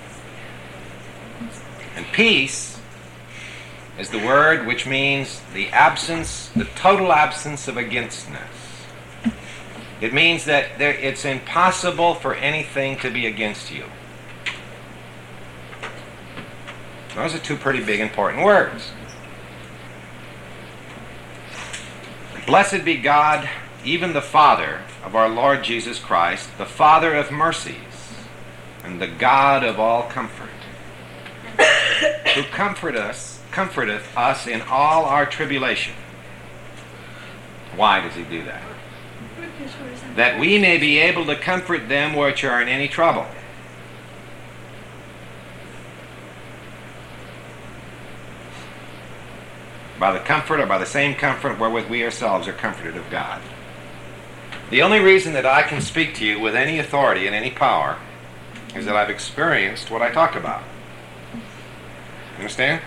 And peace is the word which means the absence, the total absence of againstness. It means that there, it's impossible for anything to be against you. Those are two pretty big important words. Blessed be God, even the Father of our Lord Jesus Christ, the Father of mercies, and the God of all comfort, who comfort us, comforteth us in all our tribulation. Why does he do that? that we may be able to comfort them which are in any trouble. By the comfort, or by the same comfort wherewith we ourselves are comforted of God. The only reason that I can speak to you with any authority and any power is that I've experienced what I talk about. Understand?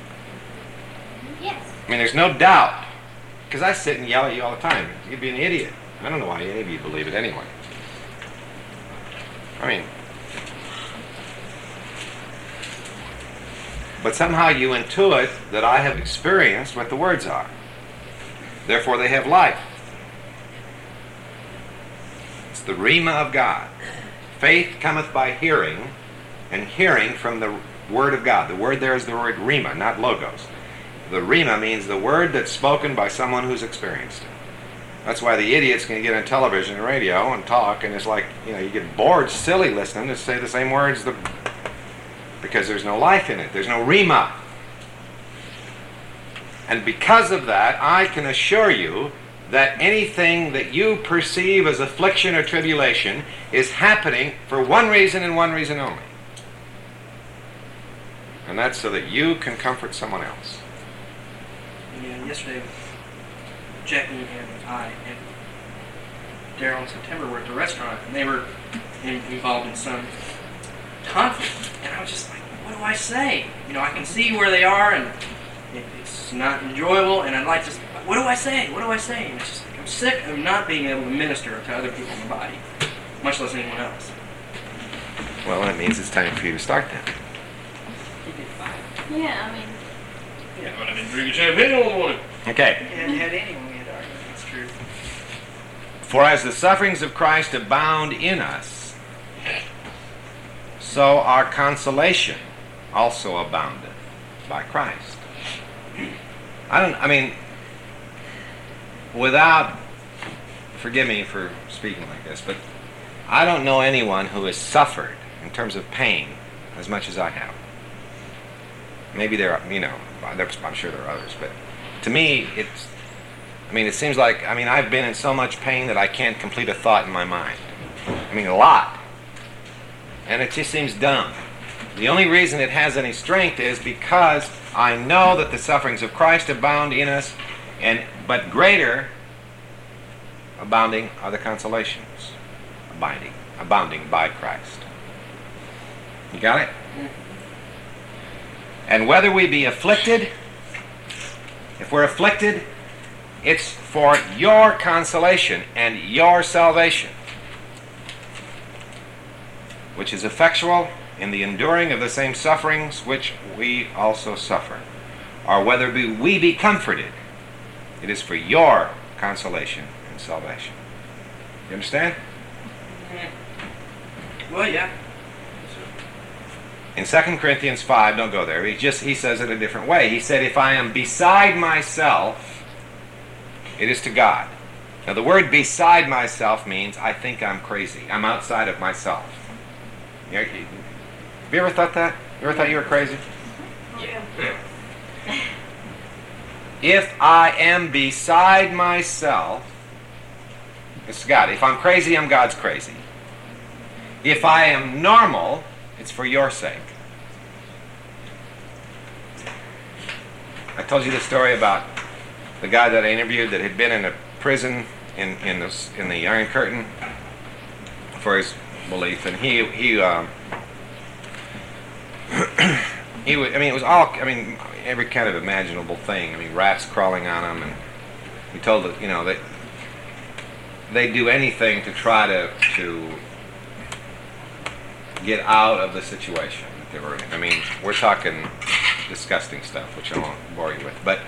Yes. I mean, there's no doubt. Because I sit and yell at you all the time. You'd be an idiot. I don't know why any of you believe it anyway. I mean, but somehow you intuit that I have experienced what the words are. Therefore they have life. It's the rhema of God. Faith cometh by hearing, and hearing from the word of God. The word there is the word rhema, not logos. The rhema means the word that's spoken by someone who's experienced it. That's why the idiots can get on television and radio and talk, and it's like, you know, you get bored, silly listening to say the same words the, because there's no life in it. There's no rhema. And because of that, I can assure you that anything that you perceive as affliction or tribulation is happening for one reason and one reason only. And that's so that you can comfort someone else. Yeah, yesterday, Jackie and I and Daryl and September were at the restaurant, and they were in, involved in some conflict. And I was just like, what do I say? You know, I can see where they are, and it, it's not enjoyable, and I'd like to, what do I say? What do I say? And it's just like, I'm sick of not being able to minister to other people in the body, much less anyone else. Well, that means it's time for you to start then. Yeah, I mean, Yeah, but I've been drinking champagne all morning. Okay. We hadn't had any when we had arguments. That's true. For as the sufferings of Christ abound in us, so our consolation also aboundeth by Christ. I don't, I mean, without, forgive me for speaking like this, but I don't know anyone who has suffered in terms of pain as much as I have. Maybe there are, you know, I'm sure there are others, but to me, it's, I mean, it seems like, I mean, I've been in so much pain that I can't complete a thought in my mind. I mean, a lot. And it just seems dumb. The only reason it has any strength is because I know that the sufferings of Christ abound in us, and but greater abounding are the consolations, abiding, abounding by Christ. You got it? And whether we be afflicted, if we're afflicted, it's for your consolation and your salvation, which is effectual in the enduring of the same sufferings which we also suffer. Or whether be, we be comforted, it is for your consolation and salvation. You understand? Well, yeah. In Second Corinthians five, don't go there, he just he says it a different way. He said, if I am beside myself, it is to God. Now the word beside myself means I think I'm crazy. I'm outside of myself. You know, you, have you ever thought that? You ever thought you were crazy? Yeah. If I am beside myself, it's God. If I'm crazy, I'm God's crazy. If I am normal, it's for your sake. I told you the story about the guy that I interviewed that had been in a prison in in the in the Iron Curtain for his belief, and he he um, he was, I mean, it was all, I mean, every kind of imaginable thing. I mean, rats crawling on him, and he told that, you know, they they do anything to try to to get out of the situation that they were in. I mean, we're talking disgusting stuff, which I won't bore you with. But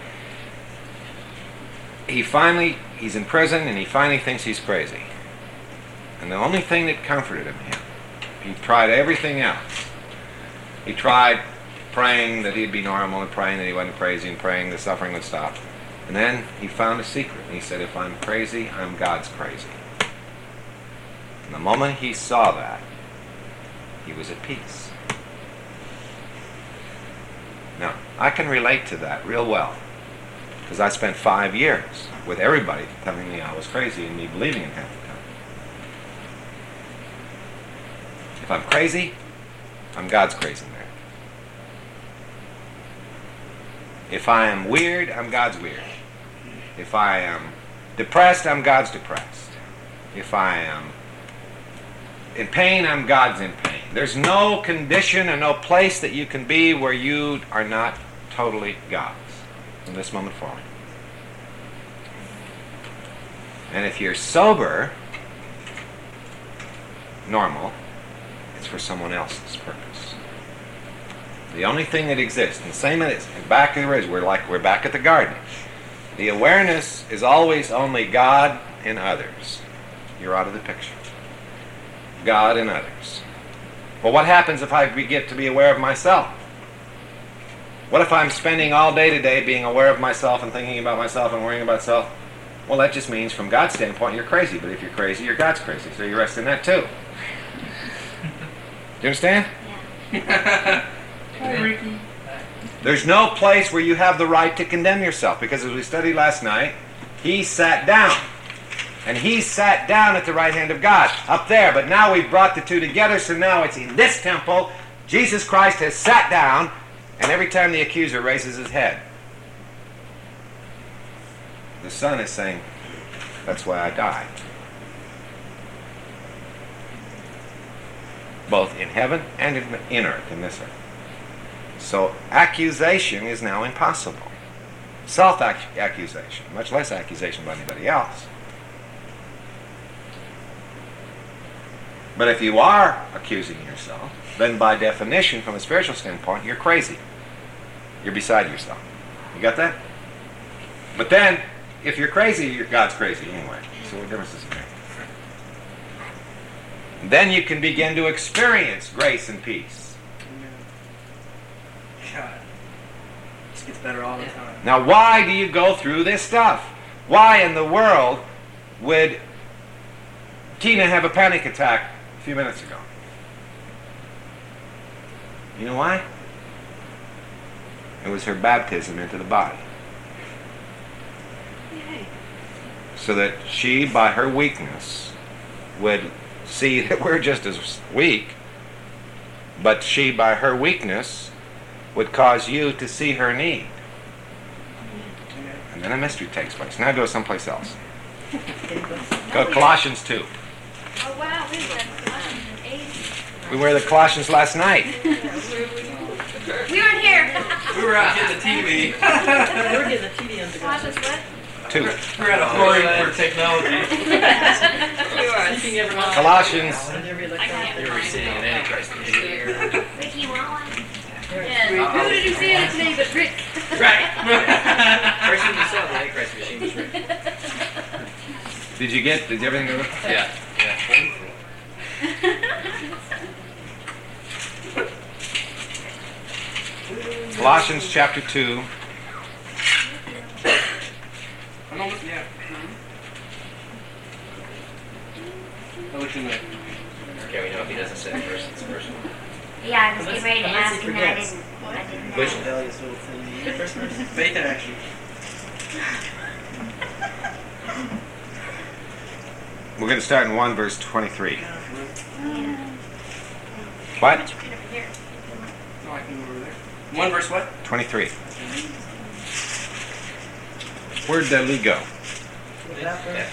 he finally, he's in prison, and he finally thinks he's crazy. And the only thing that comforted him, he tried everything else. He tried praying that he'd be normal, and praying that he wasn't crazy, and praying the suffering would stop. And then he found a secret. He said, if I'm crazy, I'm God's crazy. And the moment he saw that, he was at peace. Now, I can relate to that real well. Because I spent five years with everybody telling me I was crazy and me believing in half the time. If I'm crazy, I'm God's crazy man. If I am weird, I'm God's weird. If I am depressed, I'm God's depressed. If I am in pain, I'm God's in pain. There's no condition and no place that you can be where you are not totally God's from this moment forward. And if you're sober, normal, it's for someone else's purpose. The only thing that exists, and the same as back in the ridge, we're like we're back at the garden. The awareness is always only God and others. You're out of the picture. God and others. Well, what happens if I get to be aware of myself? What if I'm spending all day today being aware of myself and thinking about myself and worrying about self? Well, that just means from God's standpoint you're crazy. But if you're crazy, you're God's crazy. So you rest in that too. Do you understand? Hi, Ricky. There's no place where you have the right to condemn yourself, because as we studied last night, he sat down. And he sat down at the right hand of God, up there. But now we've brought the two together, so now it's in this temple. Jesus Christ has sat down, and every time the accuser raises his head, the Son is saying, that's why I died. Both in heaven and in, in earth, in this earth. So accusation is now impossible. Self-accusation, much less accusation by anybody else. But if you are accusing yourself, then by definition, from a spiritual standpoint, you're crazy. You're beside yourself. You got that? But then, if you're crazy, you're God's crazy anyway. So what difference does it make? Then you can begin to experience grace and peace. God. This gets better all the time. Now, why do you go through this stuff? Why in the world would Tina have a panic attack a few minutes ago? You know why? It was her baptism into the body. Yay. So that she, by her weakness, would see that we're just as weak, but she, by her weakness, would cause you to see her need. And then a mystery takes place. Now go someplace else. Go to Colossians two. Oh wow, we read Colossians in eighty. We were the Colossians last night. We weren't here. We were out getting the T V. We were getting the T V on the Colossians what? Two. We're at a whoring for technology. Keeping everyone- Colossians. Every I electronic- can't You're receiving an Antichrist in Ricky, you want one? Yeah. Who did you see it today but Rick? Right. First thing you saw, the Antichrist machine was Rick. Did you get, did everything go? Yeah. Yeah. Colossians chapter two. I'm almost, yeah. I looked in the... Okay, we know if he doesn't say it first, it's personal. Yeah, I was getting ready to Unless ask he him, and I forgets. didn't. I didn't Which- know. Faith in action. We're going to start in one verse twenty-three. What? No, I can go over there. One verse what? twenty-three. Where'd the Lee go? Yeah.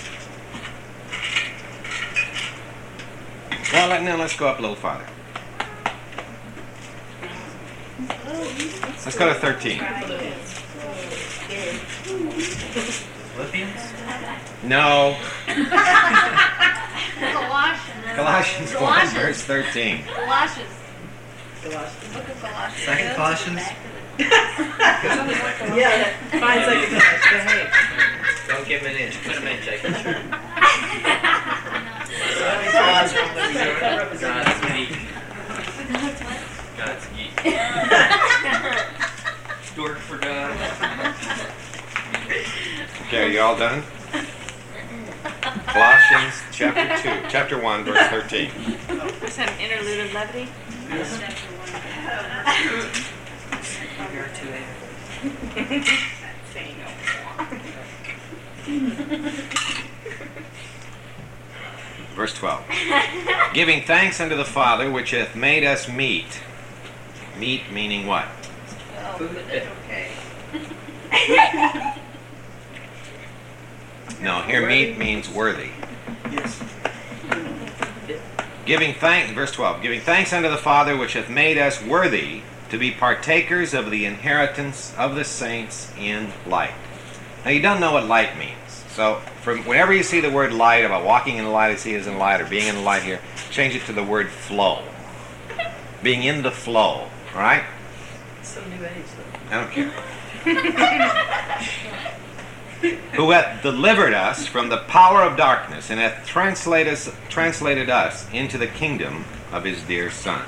Well, let, now let's go up a little farther. Let's go to thirteen. Philippians? No. Colossians. Colossians one, Colossians. verse thirteen. Colossians. Colossians. Book of Colossians. Second Colossians? Yeah, fine second Colossians. Go ahead. Don't give him an inch, put him in, take it. God's God's weak. God's geek. Dork for God. Okay, are you all done? Colossians chapter two, chapter one, verse thirteen. Just have an interlude of levity. say no more. Verse twelve. Giving thanks unto the Father which hath made us meet. Meet meaning what? Well, but that's okay. No, here meet means worthy. Yes. Giving thanks, verse twelve, giving thanks unto the Father which hath made us worthy to be partakers of the inheritance of the saints in light. Now you don't know what light means. So from whenever you see the word light, about walking in the light, I see it as in light, or being in the light here, change it to the word flow. Being in the flow, all right? It's so new age, though. I don't care. Who hath delivered us from the power of darkness, and hath translated us, translated us into the kingdom of his dear Son,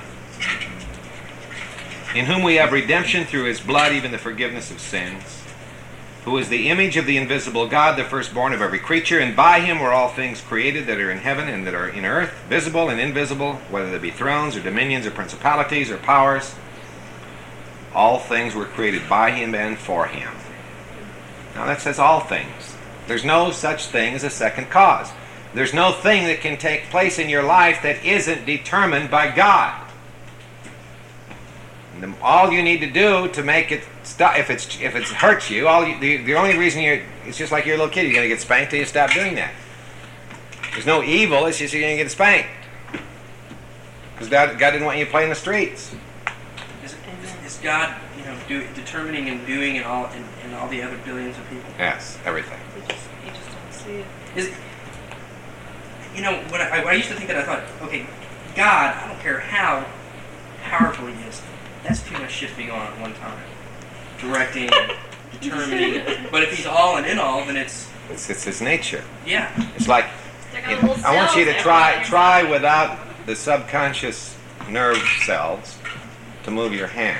in whom we have redemption through his blood, even the forgiveness of sins, who is the image of the invisible God, the firstborn of every creature, and by him were all things created that are in heaven and that are in earth, visible and invisible, whether they be thrones or dominions or principalities or powers. All things were created by him and for him. Now that says all things. There's no such thing as a second cause. There's no thing that can take place in your life that isn't determined by God. And the, all you need to do to make it stop, if it's if it hurts you, all you, the, the only reason you're, it's just like you're a little kid. You're going to get spanked till you stop doing that. There's no evil. It's just you're going to get spanked because God, God didn't want you to play in the streets. Is, is God, you know, do, determining and doing and all and, and all the other billions of people? Yes, everything. You just, you just don't see it. Is, you know, what I, I used to think that I thought, okay, God, I don't care how powerful he is, that's too much shit being on at one time. Directing, determining. But if he's all and in all, then it's... It's, it's his nature. Yeah. It's like, it, I want you to try try without the subconscious nerve cells to move your hand.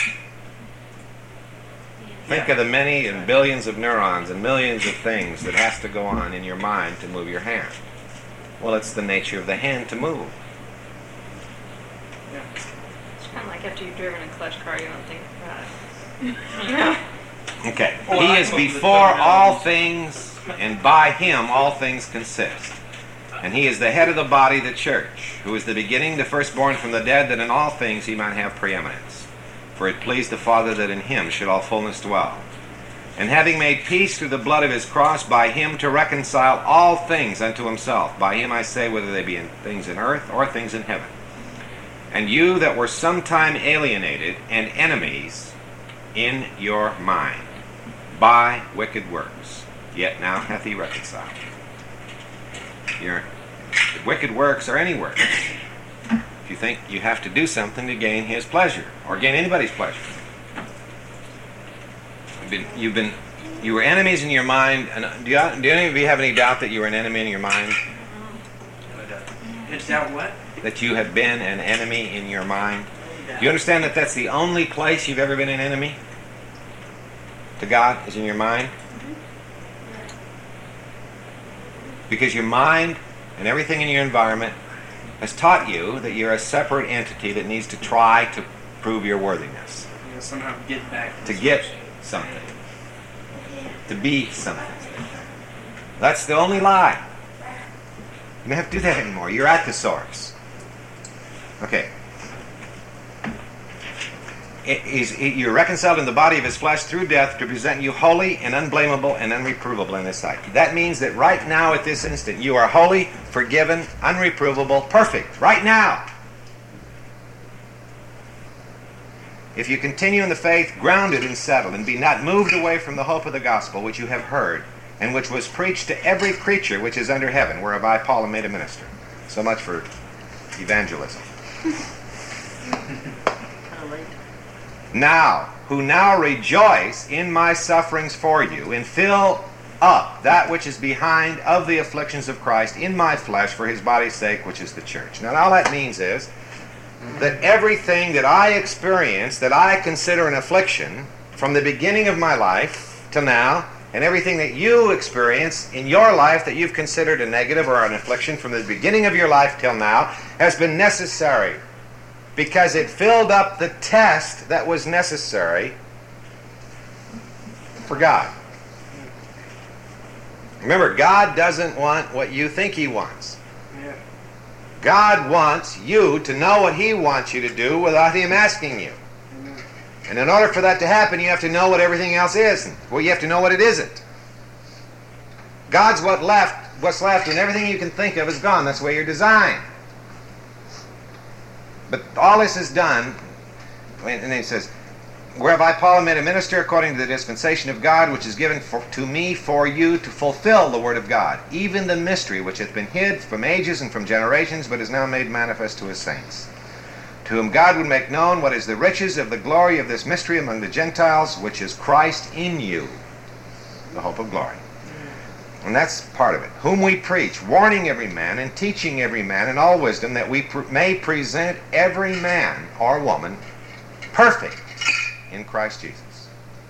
Think of the many and billions of neurons and millions of things that has to go on in your mind to move your hand. Well, it's the nature of the hand to move. Yeah. It's kind of like after you've driven a clutch car, you don't think about it. Yeah. Okay. Well, He I is hope that before the- all things, and by him all things consist. And he is the head of the body, the church, who is the beginning, the firstborn from the dead, that in all things he might have preeminence. For it pleased the Father that in him should all fullness dwell. And having made peace through the blood of his cross, by him to reconcile all things unto himself. By him I say, whether they be in things in earth or things in heaven. And you that were sometime alienated and enemies in your mind by wicked works, yet now hath he reconciled. Your wicked works are any works. If you think you have to do something to gain his pleasure or gain anybody's pleasure. You've been, you've been you were enemies in your mind. And do, you, do any of you have any doubt that you were an enemy in your mind? It's doubt what? That you have been an enemy in your mind? Do you understand that that's the only place you've ever been an enemy to God, is in your mind? Because your mind and everything in your environment has taught you that you're a separate entity that needs to try to prove your worthiness, You know, somehow get back to get something, to be something. That's the only lie. You don't have to do that anymore. You're at the source. Okay. It is, it, you're reconciled in the body of his flesh through death to present you holy and unblameable and unreprovable in his sight. That means that right now at this instant you are holy, forgiven, unreprovable, perfect. Right now. If you continue in the faith, grounded and settled, and be not moved away from the hope of the gospel which you have heard, and which was preached to every creature which is under heaven, whereof I, Paul, am made a minister. So much for evangelism. Now, who now rejoice in my sufferings for you, and fill up that which is behind of the afflictions of Christ in my flesh for his body's sake, which is the church. Now, all that means is that everything that I experience, that I consider an affliction, from the beginning of my life to now, and everything that you experience in your life that you've considered a negative or an affliction from the beginning of your life till now, has been necessary. Because it filled up the test that was necessary for God. Remember, God doesn't want what you think He wants. Yeah. God wants you to know what He wants you to do without Him asking you. Amen. And in order for that to happen, you have to know what everything else isn't. Well, you have to know what it isn't. God's what left, what's left, and everything you can think of is gone. That's the way you're designed. But all this is done, and then it says, whereof I, Paul, am made a minister according to the dispensation of God, which is given for, to me for you to fulfill the word of God, even the mystery which hath been hid from ages and from generations, but is now made manifest to His saints, to whom God would make known what is the riches of the glory of this mystery among the Gentiles, which is Christ in you, the hope of glory. And that's part of it. Whom we preach, warning every man and teaching every man in all wisdom, that we pr- may present every man or woman perfect in Christ Jesus.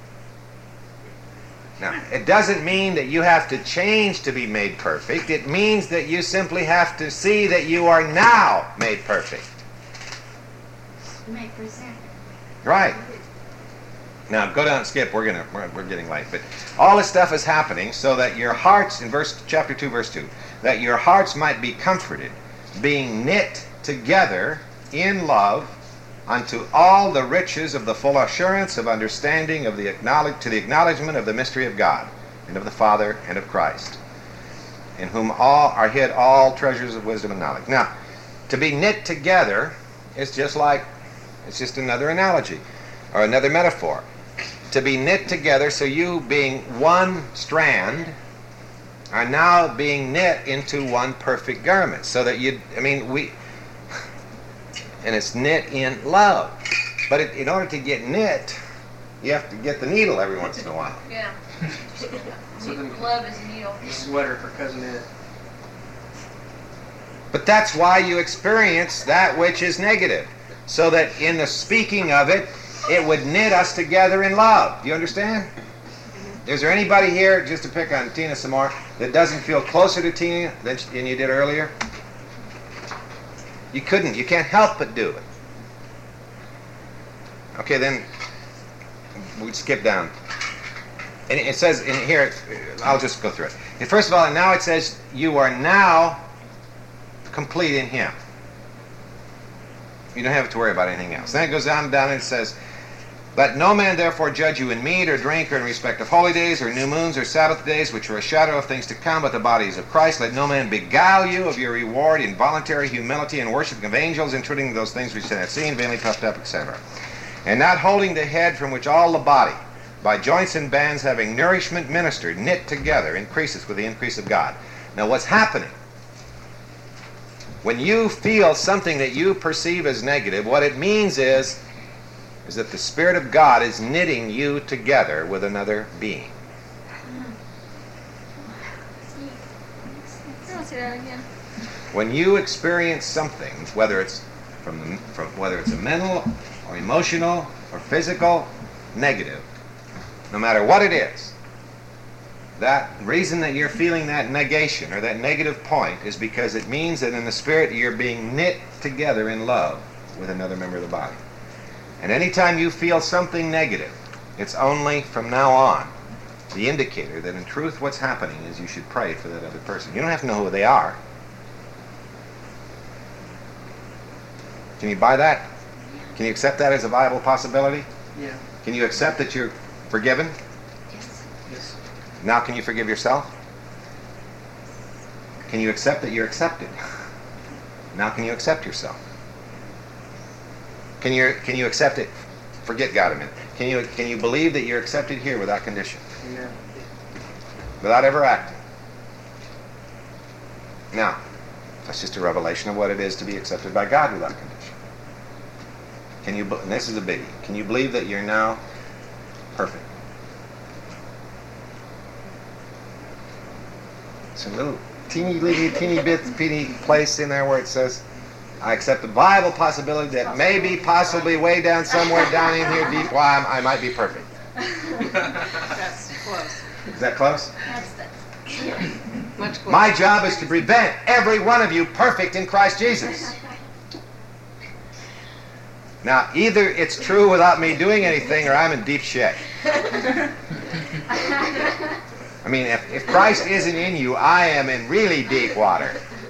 Now, it doesn't mean that you have to change to be made perfect. It means that you simply have to see that you are now made perfect. You may present. Right. Now, go down and skip. We're gonna we're, we're getting late, but all this stuff is happening so that your hearts, in verse chapter two, verse two, that your hearts might be comforted, being knit together in love, unto all the riches of the full assurance of understanding of the acknowledge to the acknowledgement of the mystery of God and of the Father and of Christ, in whom all are hid all treasures of wisdom and knowledge. Now, to be knit together is just like, it's just another analogy or another metaphor. To be knit together, so you being one strand are now being knit into one perfect garment, so that you, I mean, we, and it's knit in love. But it, in order to get knit, you have to get the needle every once in a while. Yeah. So the Love is a needle. sweater for Cousin Ed. But that's why you experience that which is negative, so that in the speaking of it, it would knit us together in love. Do you understand? Is there anybody here, just to pick on Tina some more, that doesn't feel closer to Tina than, than you did earlier? You couldn't. You can't help but do it. Okay, then we skip down. And it says in here, I'll just go through it. And first of all, now it says, you are now complete in Him. You don't have to worry about anything else. Then it goes down and down and it says, let no man therefore judge you in meat or drink or in respect of holy days or new moons or Sabbath days, which are a shadow of things to come, but the body is of Christ. Let no man beguile you of your reward in voluntary humility and worshiping of angels, intruding those things which they have seen, vainly puffed up, et cetera. And not holding the head, from which all the body, by joints and bands having nourishment ministered, knit together, increaseth with the increase of God. Now what's happening? When you feel something that you perceive as negative, what it means is, is that the Spirit of God is knitting you together with another being. When you experience something, whether it's from, the, from whether it's a mental or emotional or physical, negative, no matter what it is, that reason that you're feeling that negation or that negative point is because it means that in the Spirit you're being knit together in love with another member of the body. And anytime you feel something negative, it's only from now on the indicator that in truth what's happening is you should pray for that other person. You don't have to know who they are. Can you buy that? Can you accept that as a viable possibility? Yeah. Can you accept that you're forgiven? Yes. Yes. Now can you forgive yourself? Can you accept that you're accepted? Now can you accept yourself? Can you can you accept it? Forget God a minute. Can you can you believe that you're accepted here without condition? Amen. Without ever acting? Now, that's just a revelation of what it is to be accepted by God without condition. Can you, and this is a biggie, can you believe that you're now perfect? It's a little teeny, teeny, teeny bit, teeny place in there where it says, I accept the viable possibility that maybe, possibly, way down somewhere down in here deep, why well, I might be perfect. That's close. Is that close? That's the, Much closer. My job is to prevent every one of you perfect in Christ Jesus. Now, either it's true without me doing anything or I'm in deep shit. I mean, if, if Christ isn't in you, I am in really deep water.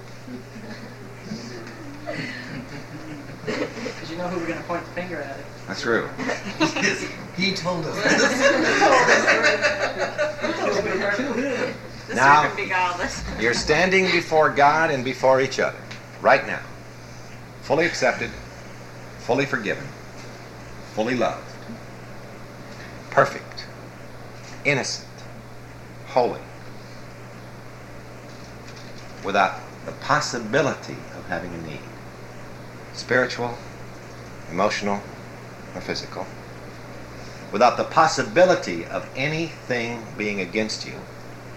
Because you know who we're going to point the finger at it. That's true. He told us. The Now- serpent beguiled us. You're standing before God and before each other, right now. Fully accepted, fully forgiven, fully loved, perfect, innocent, holy, without the possibility of having a need, spiritual, emotional, or physical, without the possibility of anything being against you,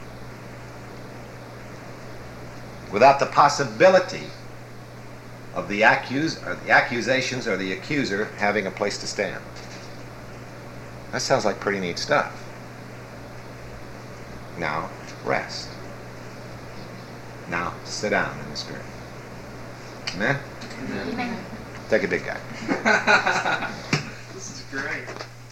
without the possibility of the accuse or the accusations or the accuser having a place to stand. That sounds like pretty neat stuff. Now, rest. Now, sit down in the Spirit. Amen? Amen. Take a big guy. This is great.